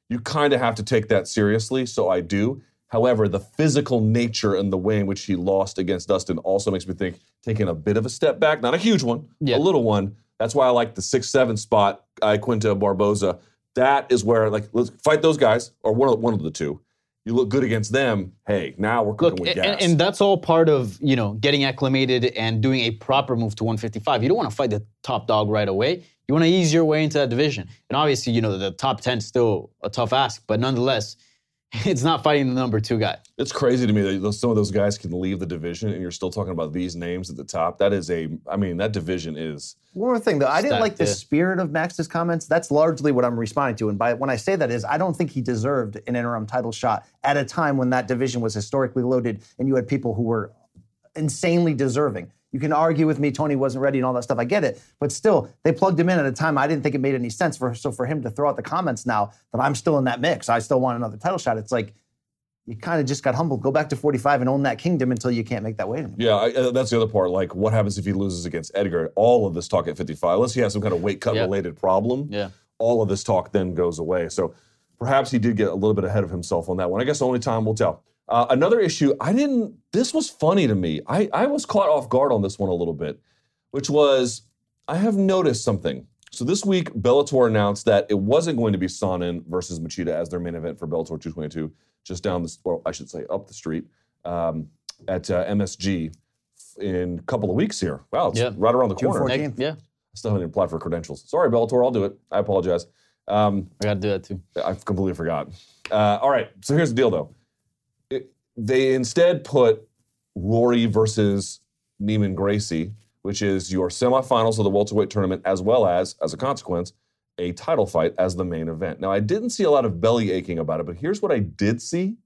you kind of have to take that seriously, so I do. However, the physical nature and the way in which he lost against Dustin also makes me think taking a bit of a step back, not a huge one, a little one. That's why I like the 6-7 spot, Quinta Barboza. That is where, like, let's fight those guys, or one of the two. You look good against them. Hey, now we're cooking with gas. And that's all part of, getting acclimated and doing a proper move to 155. You don't want to fight the top dog right away. You want to ease your way into that division. And obviously, the top 10 is still a tough ask, but nonetheless, it's not fighting the number 2 guy. It's crazy to me that some of those guys can leave the division and you're still talking about these names at the top. That division is... One more thing, though. I didn't like the spirit of Max's comments. That's largely what I'm responding to. And when I say that is, I don't think he deserved an interim title shot at a time when that division was historically loaded and you had people who were insanely deserving. You can argue with me, Tony wasn't ready and all that stuff. I get it. But still, they plugged him in at a time I didn't think it made any sense. So for him to throw out the comments now that I'm still in that mix, I still want another title shot, it's like you kind of just got humbled. Go back to 45 and own that kingdom until you can't make that weight anymore. Yeah, that's the other part. Like, what happens if he loses against Edgar? All of this talk at 55, unless he has some kind of weight cut-related problem, all of this talk then goes away. So perhaps he did get a little bit ahead of himself on that one. I guess only time will tell. Another issue, this was funny to me. I was caught off guard on this one a little bit, which was, I have noticed something. So this week, Bellator announced that it wasn't going to be Sonnen versus Machida as their main event for Bellator 222, just up the street, at MSG in a couple of weeks here. Wow, it's right around the corner. June 14th. Yeah. I still haven't applied for credentials. Sorry, Bellator, I'll do it. I apologize. I got to do that too. I completely forgot. All right, so here's the deal, though. They instead put Rory versus Neiman Gracie, which is your semifinals of the welterweight tournament, as well as a consequence, a title fight as the main event. Now, I didn't see a lot of belly aching about it, but here's what I did see.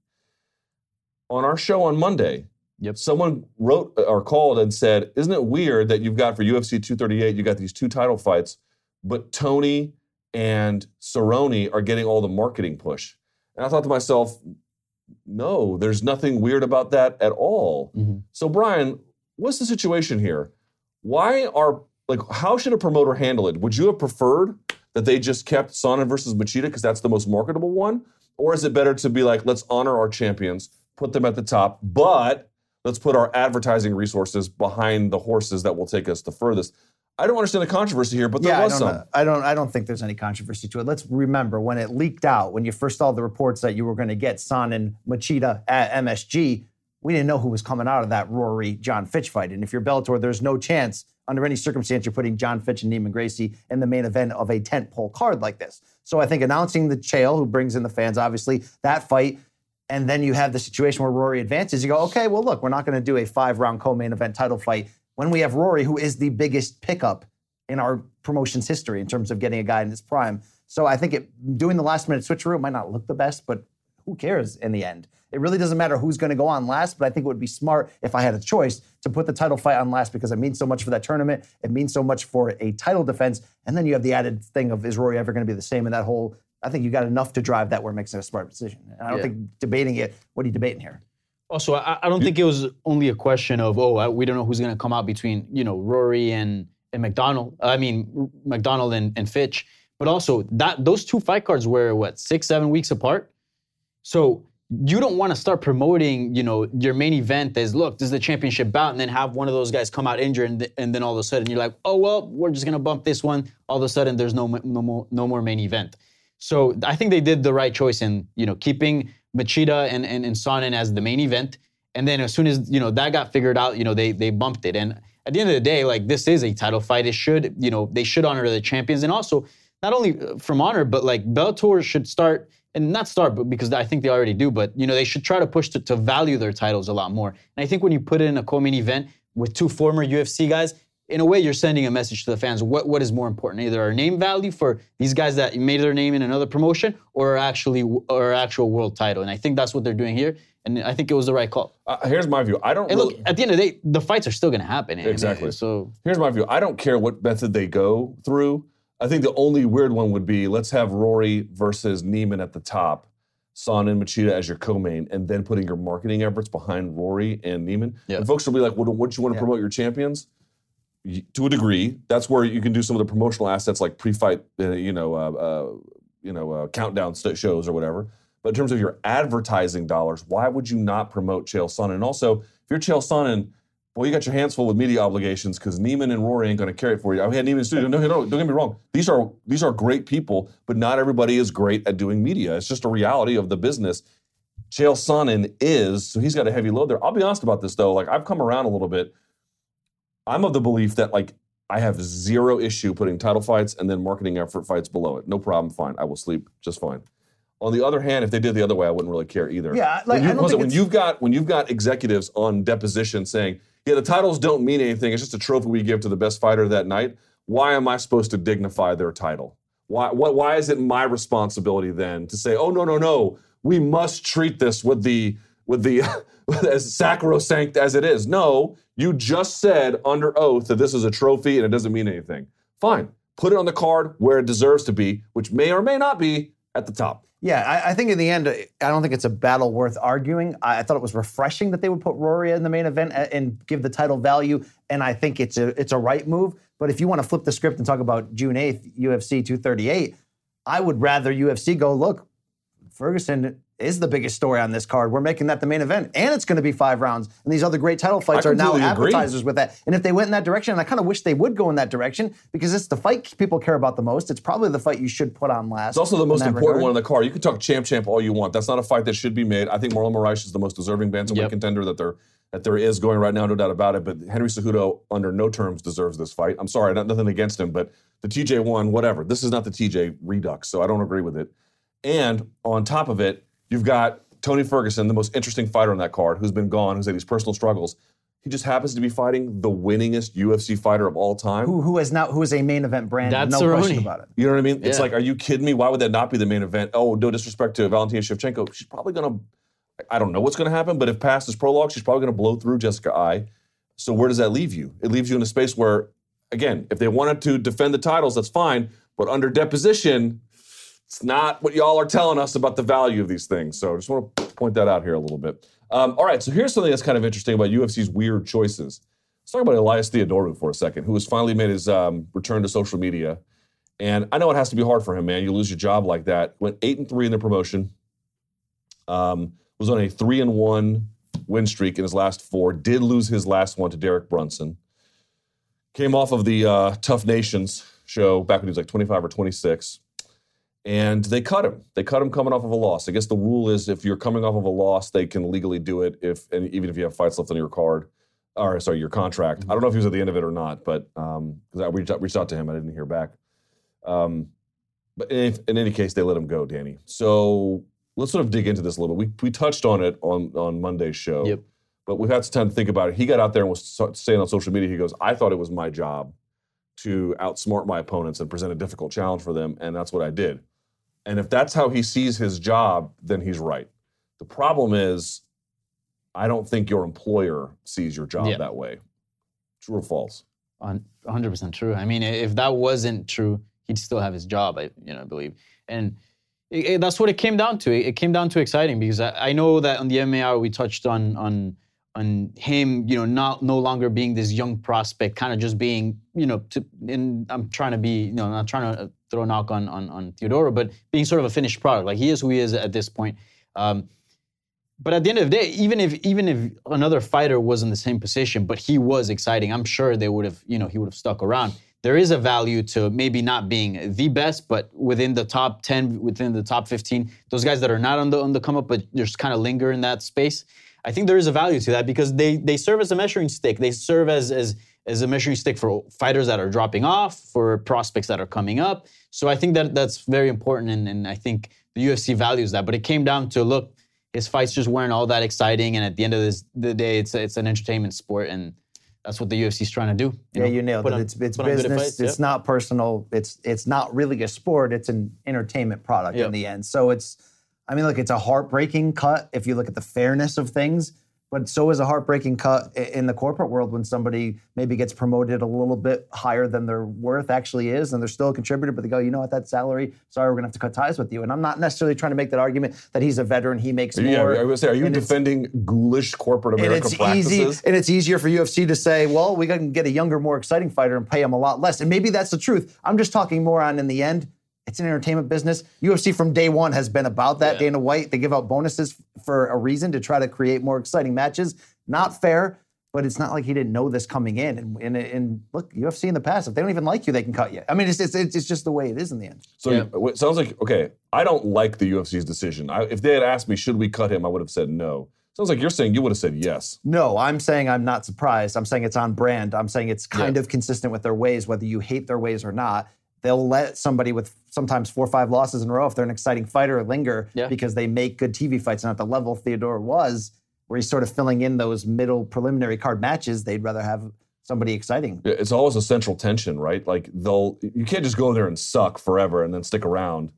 On our show on Monday, someone wrote or called and said, isn't it weird that you've got for UFC 238, you got these 2 title fights, but Tony and Cerrone are getting all the marketing push? And I thought to myself, no, there's nothing weird about that at all. Mm-hmm. So, Brian, what's the situation here? How should a promoter handle it? Would you have preferred that they just kept Sonnen versus Machida because that's the most marketable one? Or is it better to be like, let's honor our champions, put them at the top, but let's put our advertising resources behind the horses that will take us the furthest? I don't understand the controversy here, but there was some. I don't think there's any controversy to it. Let's remember when it leaked out, when you first saw the reports that you were going to get Sonnen Machida at MSG, we didn't know who was coming out of that Rory-John Fitch fight. And if you're Bellator, there's no chance under any circumstance you're putting John Fitch and Neiman Gracie in the main event of a tentpole card like this. So I think announcing the Chael, who brings in the fans, obviously, that fight, and then you have the situation where Rory advances, you go, okay, well, look, we're not going to do a 5-round co-main event title fight when we have Rory, who is the biggest pickup in our promotion's history in terms of getting a guy in his prime. So I think doing the last-minute switcheroo might not look the best, but who cares in the end? It really doesn't matter who's going to go on last, but I think it would be smart if I had a choice to put the title fight on last because it means so much for that tournament. It means so much for a title defense. And then you have the added thing of, is Rory ever going to be the same? And that whole, I think you got enough to drive that where it makes it a smart decision. And I don't think debating it, what are you debating here? Also, I don't think it was only a question of, we don't know who's going to come out between, Rory and McDonald. McDonald and Fitch. But also, those 2 fight cards were, 6-7 weeks apart? So you don't want to start promoting, your main event as, look, this is the championship bout, and then have one of those guys come out injured, and then all of a sudden you're like, oh, well, we're just going to bump this one. All of a sudden there's no more main event. So I think they did the right choice in, keeping Machida and Sonnen as the main event. And then as soon as, that got figured out, they bumped it. And at the end of the day, this is a title fight. It should, they should honor the champions. And also, not only from honor, but Bellator should start, and not start, but because I think they already do, but, they should try to push to value their titles a lot more. And I think when you put it in a co-main event with 2 former UFC guys, in a way, you're sending a message to the fans. What is more important? Either our name value for these guys that made their name in another promotion or our actual world title. And I think that's what they're doing here. And I think it was the right call. Here's my view. Look, at the end of the day, the fights are still going to happen. Exactly. So here's my view. I don't care what method they go through. I think the only weird one would be, let's have Rory versus Neiman at the top, Sonnen and Machida as your co-main, and then putting your marketing efforts behind Rory and Neiman. Yeah. And folks will be like, well, wouldn't you want to promote your champions? To a degree, that's where you can do some of the promotional assets like pre-fight, countdown shows or whatever. But in terms of your advertising dollars, why would you not promote Chael Sonnen? And also, if you're Chael Sonnen, well, you got your hands full with media obligations because Neiman and Rory ain't going to carry it for you. I had Neiman in the studio. No, don't get me wrong. These are great people, but not everybody is great at doing media. It's just a reality of the business. Chael Sonnen is, so he's got a heavy load there. I'll be honest about this, though. Like, I've come around a little bit. I'm of the belief that, like, I have zero issue putting title fights and then marketing effort fights below it. No problem, fine. I will sleep just fine. On the other hand, if they did the other way, I wouldn't really care either. Yeah, like when you've got executives on deposition saying, "Yeah, the titles don't mean anything. It's just a trophy we give to the best fighter that night." Why am I supposed to dignify their title? Why is it my responsibility then to say, "Oh no, we must treat this with the as sacrosanct as it is"? No, you just said under oath that this is a trophy and it doesn't mean anything. Fine, put it on the card where it deserves to be, which may or may not be at the top. Yeah, I think in the end, I don't think it's a battle worth arguing. I thought it was refreshing that they would put Rory in the main event and give the title value, and I think it's a right move. But if you want to flip the script and talk about June 8th, UFC 238, I would rather UFC go, look, Ferguson is the biggest story on this card. We're making that the main event, and it's going to be 5 rounds. And these other great title fights are now appetizers with that. And if they went in that direction, and I kind of wish they would go in that direction because it's the fight people care about the most. It's probably the fight you should put on last. It's also the most important one on the card. You can talk champ all you want. That's not a fight that should be made. I think Marlon Moraes is the most deserving bantamweight contender that there is going right now, no doubt about it. But Henry Cejudo, under no terms, deserves this fight. I'm sorry, nothing against him, but the TJ one, whatever. This is not the TJ Redux, so I don't agree with it. And on top of it, you've got Tony Ferguson, the most interesting fighter on that card, who's been gone, who's had these personal struggles. He just happens to be fighting the winningest UFC fighter of all time. Who is a main event brand, That's no question about it. You know what I mean? Yeah. It's like, are you kidding me? Why would that not be the main event? Oh, no disrespect to Valentina Shevchenko. She's probably going to, I don't know what's going to happen, but if past this prologue, she's probably going to blow through Jessica Eye. So where does that leave you? It leaves you in a space where, again, if they wanted to defend the titles, that's fine. But under deposition, it's not what y'all are telling us about the value of these things. So I just want to point that out here a little bit. All right, so here's something that's kind of interesting about UFC's weird choices. Let's talk about Elias Theodorou for a second, who has finally made his return to social media. And I know it has to be hard for him, man. You lose your job like that. Went 8-3 in the promotion. Was on a 3-1 win streak in his last 4. Did lose his last one to Derek Brunson. Came off of the Tough Nations show back when he was like 25 or 26. And they cut him. They cut him coming off of a loss. I guess the rule is if you're coming off of a loss, they can legally do it even if you have fights left on your your contract. I don't know if he was at the end of it or not, but because I reached out to him, I didn't hear back. But in any case, they let him go, Danny. So let's sort of dig into this a little bit. We touched on it on Monday's show, but we've had some time to think about it. He got out there and was saying on social media, he goes, I thought it was my job to outsmart my opponents and present a difficult challenge for them, and that's what I did. And if that's how he sees his job, then he's right. The problem is, I don't think your employer sees your job that way. True or false? 100% true. I mean, if that wasn't true, he'd still have his job, I believe. And that's what it came down to. It came down to exciting because I know that on the MMA Hour we touched on him, no longer being this young prospect, kind of just being, I'm trying to be, not trying to throw a knock on Theodorou, but being sort of a finished product. Like he is who he is at this point. But at the end of the day, even if another fighter was in the same position, but he was exciting, I'm sure they would have, he would have stuck around. There is a value to maybe not being the best, but within the top 10, within the top 15, those guys that are not on the come up, but just kind of linger in that space. I think there is a value to that because they serve as a measuring stick. They serve as a measuring stick for fighters that are dropping off, for prospects that are coming up. So I think that's very important, and I think the UFC values that. But it came down to, look, his fights just weren't all that exciting, and at the end of the day, it's an entertainment sport, and that's what the UFC is trying to do. You nailed it. It's business. It's not personal. It's not really a sport. It's an entertainment product in the end. So it's a heartbreaking cut if you look at the fairness of things, but so is a heartbreaking cut in the corporate world when somebody maybe gets promoted a little bit higher than their worth actually is, and they're still a contributor, but they go, you know what, that salary, sorry, we're going to have to cut ties with you. And I'm not necessarily trying to make that argument that he's a veteran, he makes more. Yeah, I was say, are you defending ghoulish corporate America practices? And it's easier for UFC to say, well, we can get a younger, more exciting fighter and pay him a lot less. And maybe that's the truth. I'm just talking more on, in the end, It's an entertainment business. UFC from day one has been about that. Dana White, they give out bonuses for a reason to try to create more exciting matches. Not fair, but it's not like he didn't know this coming in. And look, UFC in the past, if they don't even like you, they can cut you. I mean, it's just the way it is in the end. So it sounds like, okay, I don't like the UFC's decision. If they had asked me, should we cut him, I would have said no. Sounds like you're saying you would have said yes. No, I'm saying I'm not surprised. I'm saying it's on brand. I'm saying it's kind of consistent with their ways, whether you hate their ways or not. They'll let somebody with sometimes 4 or 5 losses in a row, if they're an exciting fighter, linger because they make good TV fights. And at the level Theodore was, where he's sort of filling in those middle preliminary card matches, they'd rather have somebody exciting. It's always a central tension, right? Like you can't just go there and suck forever and then stick around.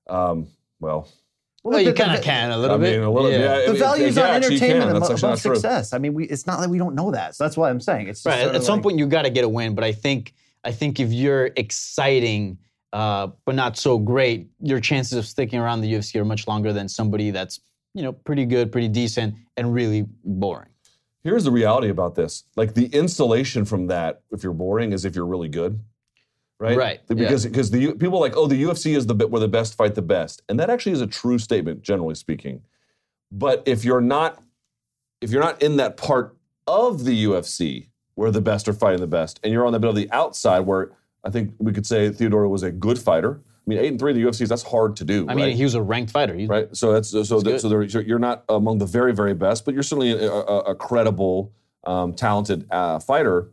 Well, you kind of can a little bit. A little bit. The value's on entertainment above success. I mean, it's not that we don't know that. So that's why I'm saying it's just right. At some point, you got to get a win. But I think if you're exciting but not so great, your chances of sticking around the UFC are much longer than somebody that's pretty good, pretty decent, and really boring. Here's the reality about this: like the insulation from that, if you're boring, is if you're really good. Right. Because the people are like, oh, the UFC is where the best fight the best, and that actually is a true statement, generally speaking. But if you're not in that part of the UFC where the best are fighting the best, and you're on the bit of the outside where I think we could say Theodore was a good fighter. I mean, 8-3 in the UFC, that's hard to do. I mean, he was a ranked fighter, right? So you're not among the very, very best, but you're certainly a credible, talented fighter.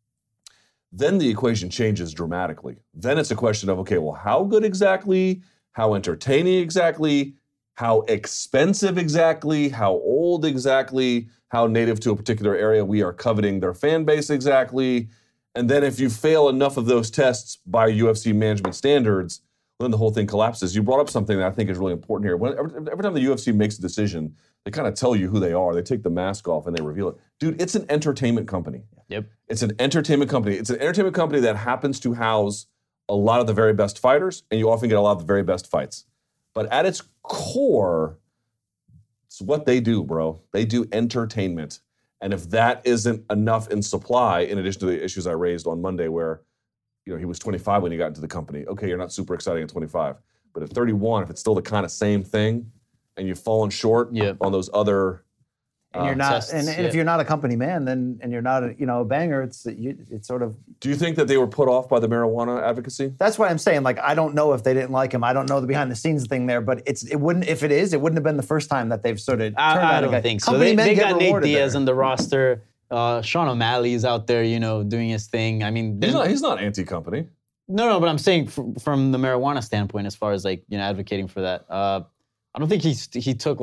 Then the equation changes dramatically. Then it's a question of, okay, well, how good exactly? How entertaining exactly? How expensive exactly? How old exactly? How native to a particular area we are coveting their fan base exactly? And then if you fail enough of those tests by UFC management standards, then the whole thing collapses. You brought up something that I think is really important here. Every time the UFC makes a decision, they kind of tell you who they are. They take the mask off and they reveal it. Dude, it's an entertainment company. Yep. It's an entertainment company. It's an entertainment company that happens to house a lot of the very best fighters, and you often get a lot of the very best fights. But at its core, it's what they do, bro. They do entertainment. And if that isn't enough in supply, in addition to the issues I raised on Monday where he was 25 when he got into the company. Okay, you're not super exciting at 25. But at 31, if it's still the kind of same thing, and you've fallen short on those other and you're not, tests, and if you're not a company man, then and you're not a banger, it's sort of. Do you think that they were put off by the marijuana advocacy? That's what I'm saying. Like, I don't know if they didn't like him. I don't know the behind the scenes thing there, but it wouldn't have been the first time that they've sort of. I don't think so. They got Nate Diaz on the roster. Sean O'Malley is out there, doing his thing. I mean, he's not anti-company. No, but I'm saying from the marijuana standpoint, as far as advocating for that, I don't think he took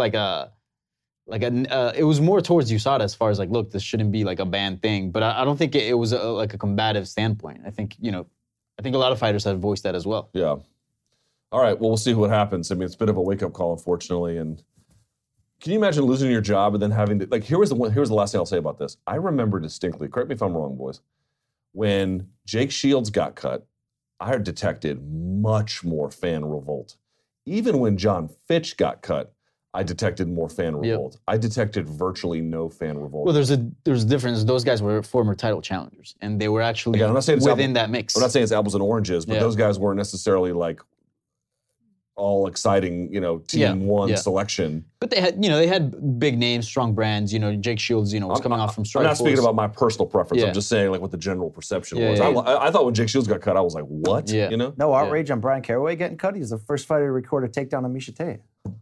it was more towards USADA as far as look, this shouldn't be a banned thing. But I don't think it was a combative standpoint. I think a lot of fighters have voiced that as well. Yeah. All right. Well, we'll see what happens. I mean, it's a bit of a wake-up call, unfortunately, and. Can you imagine losing your job and then having to, here's the last thing I'll say about this. I remember distinctly, correct me if I'm wrong, boys, when Jake Shields got cut, I detected much more fan revolt. Even when John Fitch got cut, I detected more fan revolt. Yep. I detected virtually no fan revolt. Well, there's a difference. Those guys were former title challengers, and they were actually within that mix. I'm not saying it's apples and oranges, but those guys weren't necessarily all exciting, team one selection. But they had big names, strong brands. Jake Shields, was coming off from Strikeforce. I'm not speaking about my personal preference. I'm just saying what the general perception was. I thought when Jake Shields got cut, I was like, what? Yeah. No outrage on Brian Caraway getting cut. He's the first fighter to record a takedown on Miesha Tate.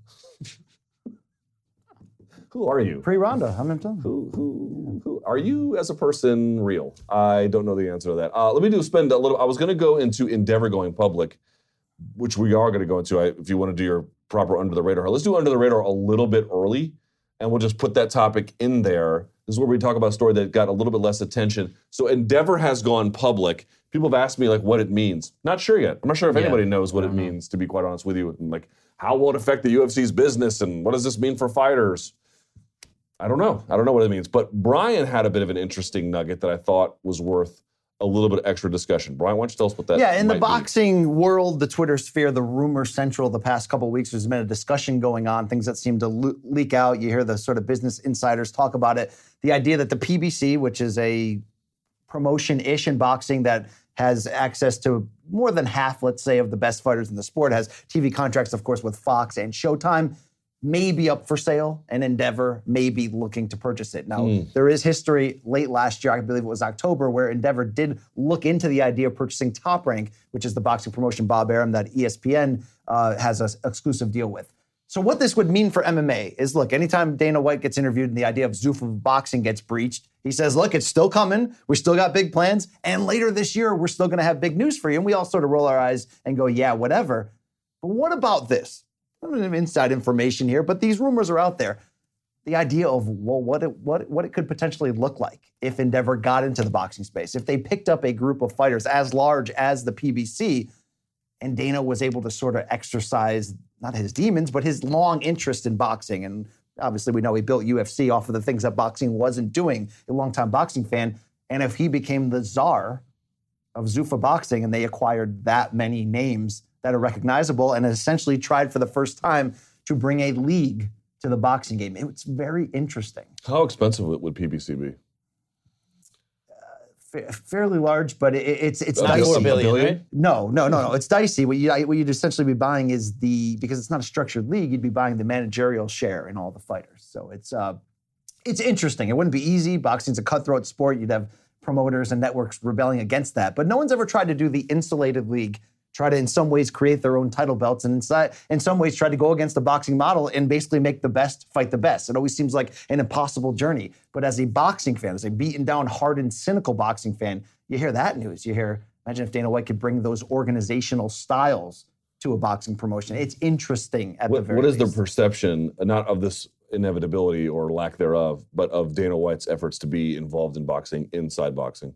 Who are you? Pre-Ronda. I'm telling you. Who are you as a person real? I don't know the answer to that. Let me spend a little. I was going to go into Endeavor going public, which we are going to go into if you want to do your proper under the radar. Let's do under the radar a little bit early, and we'll just put that topic in there. This is where we talk about a story that got a little bit less attention. So Endeavor has gone public. People have asked me what it means. Not sure yet. I'm not sure if anybody knows what it means, to be quite honest with you. And how will it affect the UFC's business, and what does this mean for fighters? I don't know. I don't know what it means. But Brian had a bit of an interesting nugget that I thought was worth a little bit of extra discussion. Brian, why don't you tell us what that Yeah, in the boxing world, the Twitter sphere, the rumor central the past couple of weeks, there's been a discussion going on, things that seem to leak out. You hear the sort of business insiders talk about it. The idea that the PBC, which is a promotion-ish in boxing that has access to more than half, let's say, of the best fighters in the sport, has TV contracts, of course, with Fox and Showtime, may be up for sale, and Endeavor may be looking to purchase it. Now, there is history late last year, I believe it was October, where Endeavor did look into the idea of purchasing Top Rank, which is the boxing promotion, Bob Arum, that ESPN has an exclusive deal with. So what this would mean for MMA is, look, anytime Dana White gets interviewed and the idea of Zuffa boxing gets breached, he says, look, it's still coming. We still got big plans. And later this year, we're still going to have big news for you. And we all sort of roll our eyes and go, yeah, whatever. But what about this? I don't have inside information here, but these rumors are out there. The idea of, well, what it could potentially look like if Endeavor got into the boxing space, if they picked up a group of fighters as large as the PBC, and Dana was able to sort of exercise, not his demons, but his long interest in boxing. And obviously we know he built UFC off of the things that boxing wasn't doing, a longtime boxing fan. And if he became the czar of Zuffa boxing and they acquired that many names that are recognizable and essentially tried for the first time to bring a league to the boxing game, it's very interesting. How expensive would PBC be? Fairly large, but it's not dicey. $4 billion, right? No. It's dicey. What you'd essentially be buying is because it's not a structured league, you'd be buying the managerial share in all the fighters. So it's interesting. It wouldn't be easy. Boxing's a cutthroat sport. You'd have promoters and networks rebelling against that. But no one's ever tried to do the insulated league, try to in some ways create their own title belts, and in some ways try to go against the boxing model and basically make the best fight the best. It always seems like an impossible journey. But as a boxing fan, as a beaten down, hardened, cynical boxing fan, you hear that news. You hear, imagine if Dana White could bring those organizational styles to a boxing promotion. It's interesting at the very least. What is the perception, not of this inevitability or lack thereof, but of Dana White's efforts to be involved in boxing, inside boxing?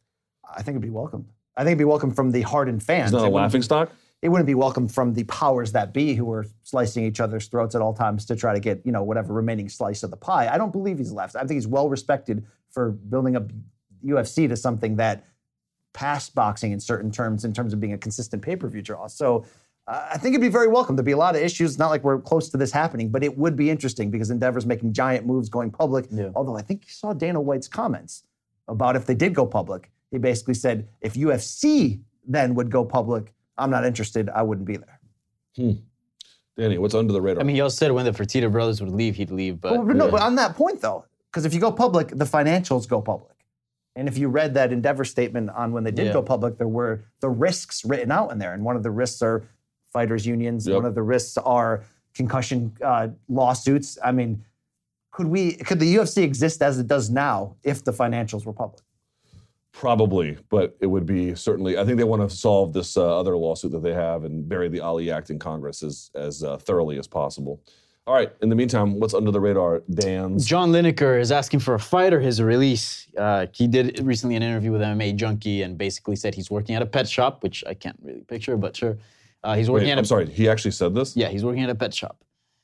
I think it'd be welcomed. I think it'd be welcome from the hardened fans. It's not a laughingstock? It wouldn't be welcome from the powers that be who are slicing each other's throats at all times to try to get, whatever remaining slice of the pie. I don't believe he's left. I think he's well respected for building up UFC to something that passed boxing in certain terms, in terms of being a consistent pay-per-view draw. So I think it'd be very welcome. There'd be a lot of issues. It's not like we're close to this happening, but it would be interesting because Endeavor's making giant moves going public. Yeah. Although I think you saw Dana White's comments about if they did go public. He basically said, if UFC then would go public, I'm not interested, I wouldn't be there. Danny, what's under the radar? I mean, he also said when the Fertitta brothers would leave, he'd leave. But but on that point, though, because if you go public, the financials go public. And if you read that Endeavor statement on when they did go public, there were the risks written out in there. And one of the risks are fighters' unions. Yep. One of the risks are concussion lawsuits. I mean, could the UFC exist as it does now if the financials were public? Probably, but it would be certainly. I think they want to solve this other lawsuit that they have and bury the Ali Act in Congress as thoroughly as possible. All right. In the meantime, what's under the radar, Dan? John Lineker is asking for a fight or his release. He did recently an interview with MMA Junkie and basically said he's working at a pet shop, which I can't really picture, but sure. He's working at. I'm sorry. He actually said this? Yeah, he's working at a pet shop,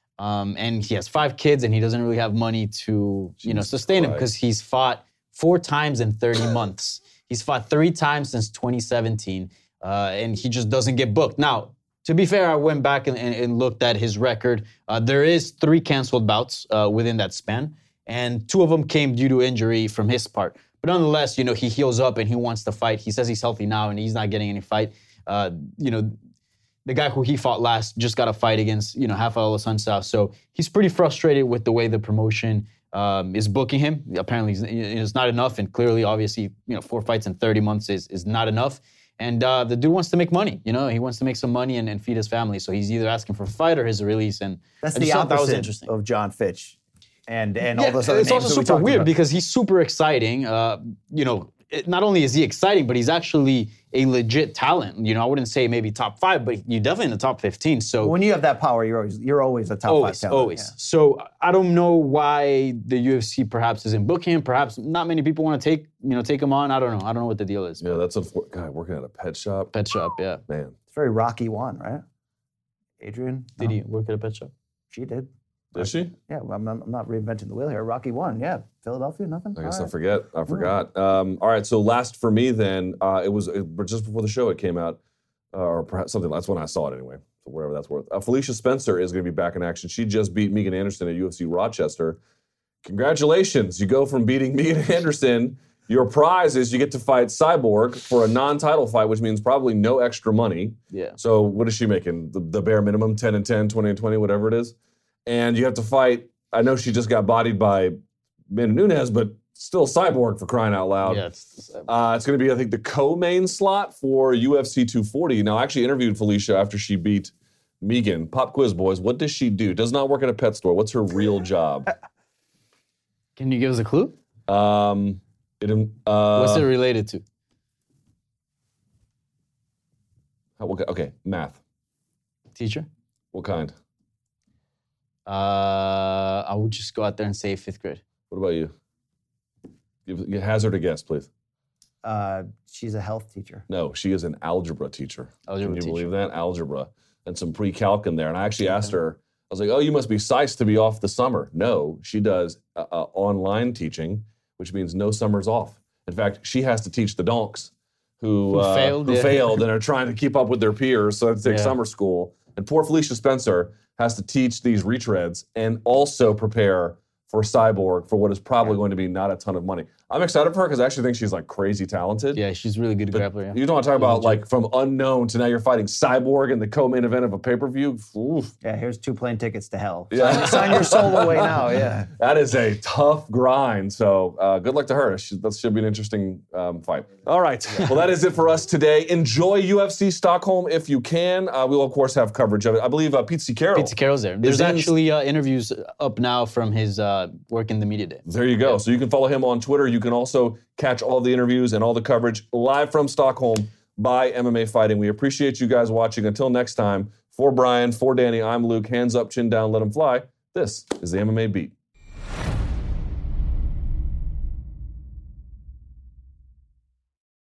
and he has 5 kids, and he doesn't really have money to sustain him because he's fought 4 times in 30 months. He's fought 3 times since 2017, and he just doesn't get booked. Now, to be fair, I went back and looked at his record. There is 3 canceled bouts within that span, and 2 of them came due to injury from his part. But nonetheless, he heals up and he wants to fight. He says he's healthy now and he's not getting any fight. The guy who he fought last just got a fight against, Rafael dos Anjos. So he's pretty frustrated with the way the promotion is booking him. Apparently, it's not enough, and clearly, obviously, 4 fights in 30 months is not enough. And the dude wants to make money. He wants to make some money and feed his family. So he's either asking for a fight or his release. And that's the opposite of John Fitch and all those other names. It's also super weird because he's super exciting. Not only is he exciting, but he's actually a legit talent. I wouldn't say maybe top 5, but you're definitely in the top 15. So when you have that power, you're always a top 5 talent. Always. Yeah. So I don't know why the UFC perhaps isn't booking him. Perhaps not many people want to take him on. I don't know. I don't know what the deal is. Yeah, that's unfortunate. God, working at a pet shop. Pet shop, yeah. Man. It's very Rocky 1, right? Adrian? Did he work at a pet shop? She did. Did she? Yeah, I'm not reinventing the wheel here. Rocky 1, yeah. Philadelphia, nothing? I guess I forgot. All right, so last for me then, it was just before the show it came out, or perhaps something, that's when I saw it anyway, so whatever that's worth. Felicia Spencer is going to be back in action. She just beat Megan Anderson at UFC Rochester. Congratulations. You go from beating Megan Anderson Your prize is you get to fight Cyborg for a non-title fight, which means probably no extra money. Yeah. So what is she making? The bare minimum, 10-10, 20-20, whatever it is. And you have to fight, I know she just got bodied by Amanda Nunes, but still Cyborg for crying out loud. Yeah, it's going to be, I think, the co-main slot for UFC 240. Now, I actually interviewed Felicia after she beat Megan. Pop quiz, boys. What does she do? Does not work at a pet store. What's her real job? Can you give us a clue? What's it related to? Okay, math. Teacher? What kind? I would just go out there and say 5th grade. What about you? Hazard a guess, please. She's a health teacher. No, she is an algebra teacher. Can you believe that? Algebra. And some pre-calc in there. And I actually asked her, I was like, oh, you must be psyched to be off the summer. No, she does online teaching, which means no summers off. In fact, she has to teach the donks who failed and are trying to keep up with their peers, so it's like summer school. And poor Felicia Spencer has to teach these retreads and also prepare for Cyborg for what is probably going to be not a ton of money. I'm excited for her because I actually think she's like crazy talented. Yeah, she's really good grappler. Yeah. You don't want to talk about like from unknown to now you're fighting Cyborg in the co-main event of a pay-per-view. Oof. Yeah, here's 2 plane tickets to hell. Yeah. Sign your soul away now, yeah. That is a tough grind, so good luck to her. That should be an interesting fight. All right, well that is it for us today. Enjoy UFC Stockholm if you can. We will, of course, have coverage of it. I believe Pete Carroll. Pete Carroll's there. There's actually interviews up now from his work in the media day. There you go. Yeah. So you can follow him on Twitter. You can also catch all the interviews and all the coverage live from Stockholm by MMA Fighting. We appreciate you guys watching. Until next time, for Brian, for Danny, I'm Luke. Hands up, chin down, let him fly. This is the MMA Beat.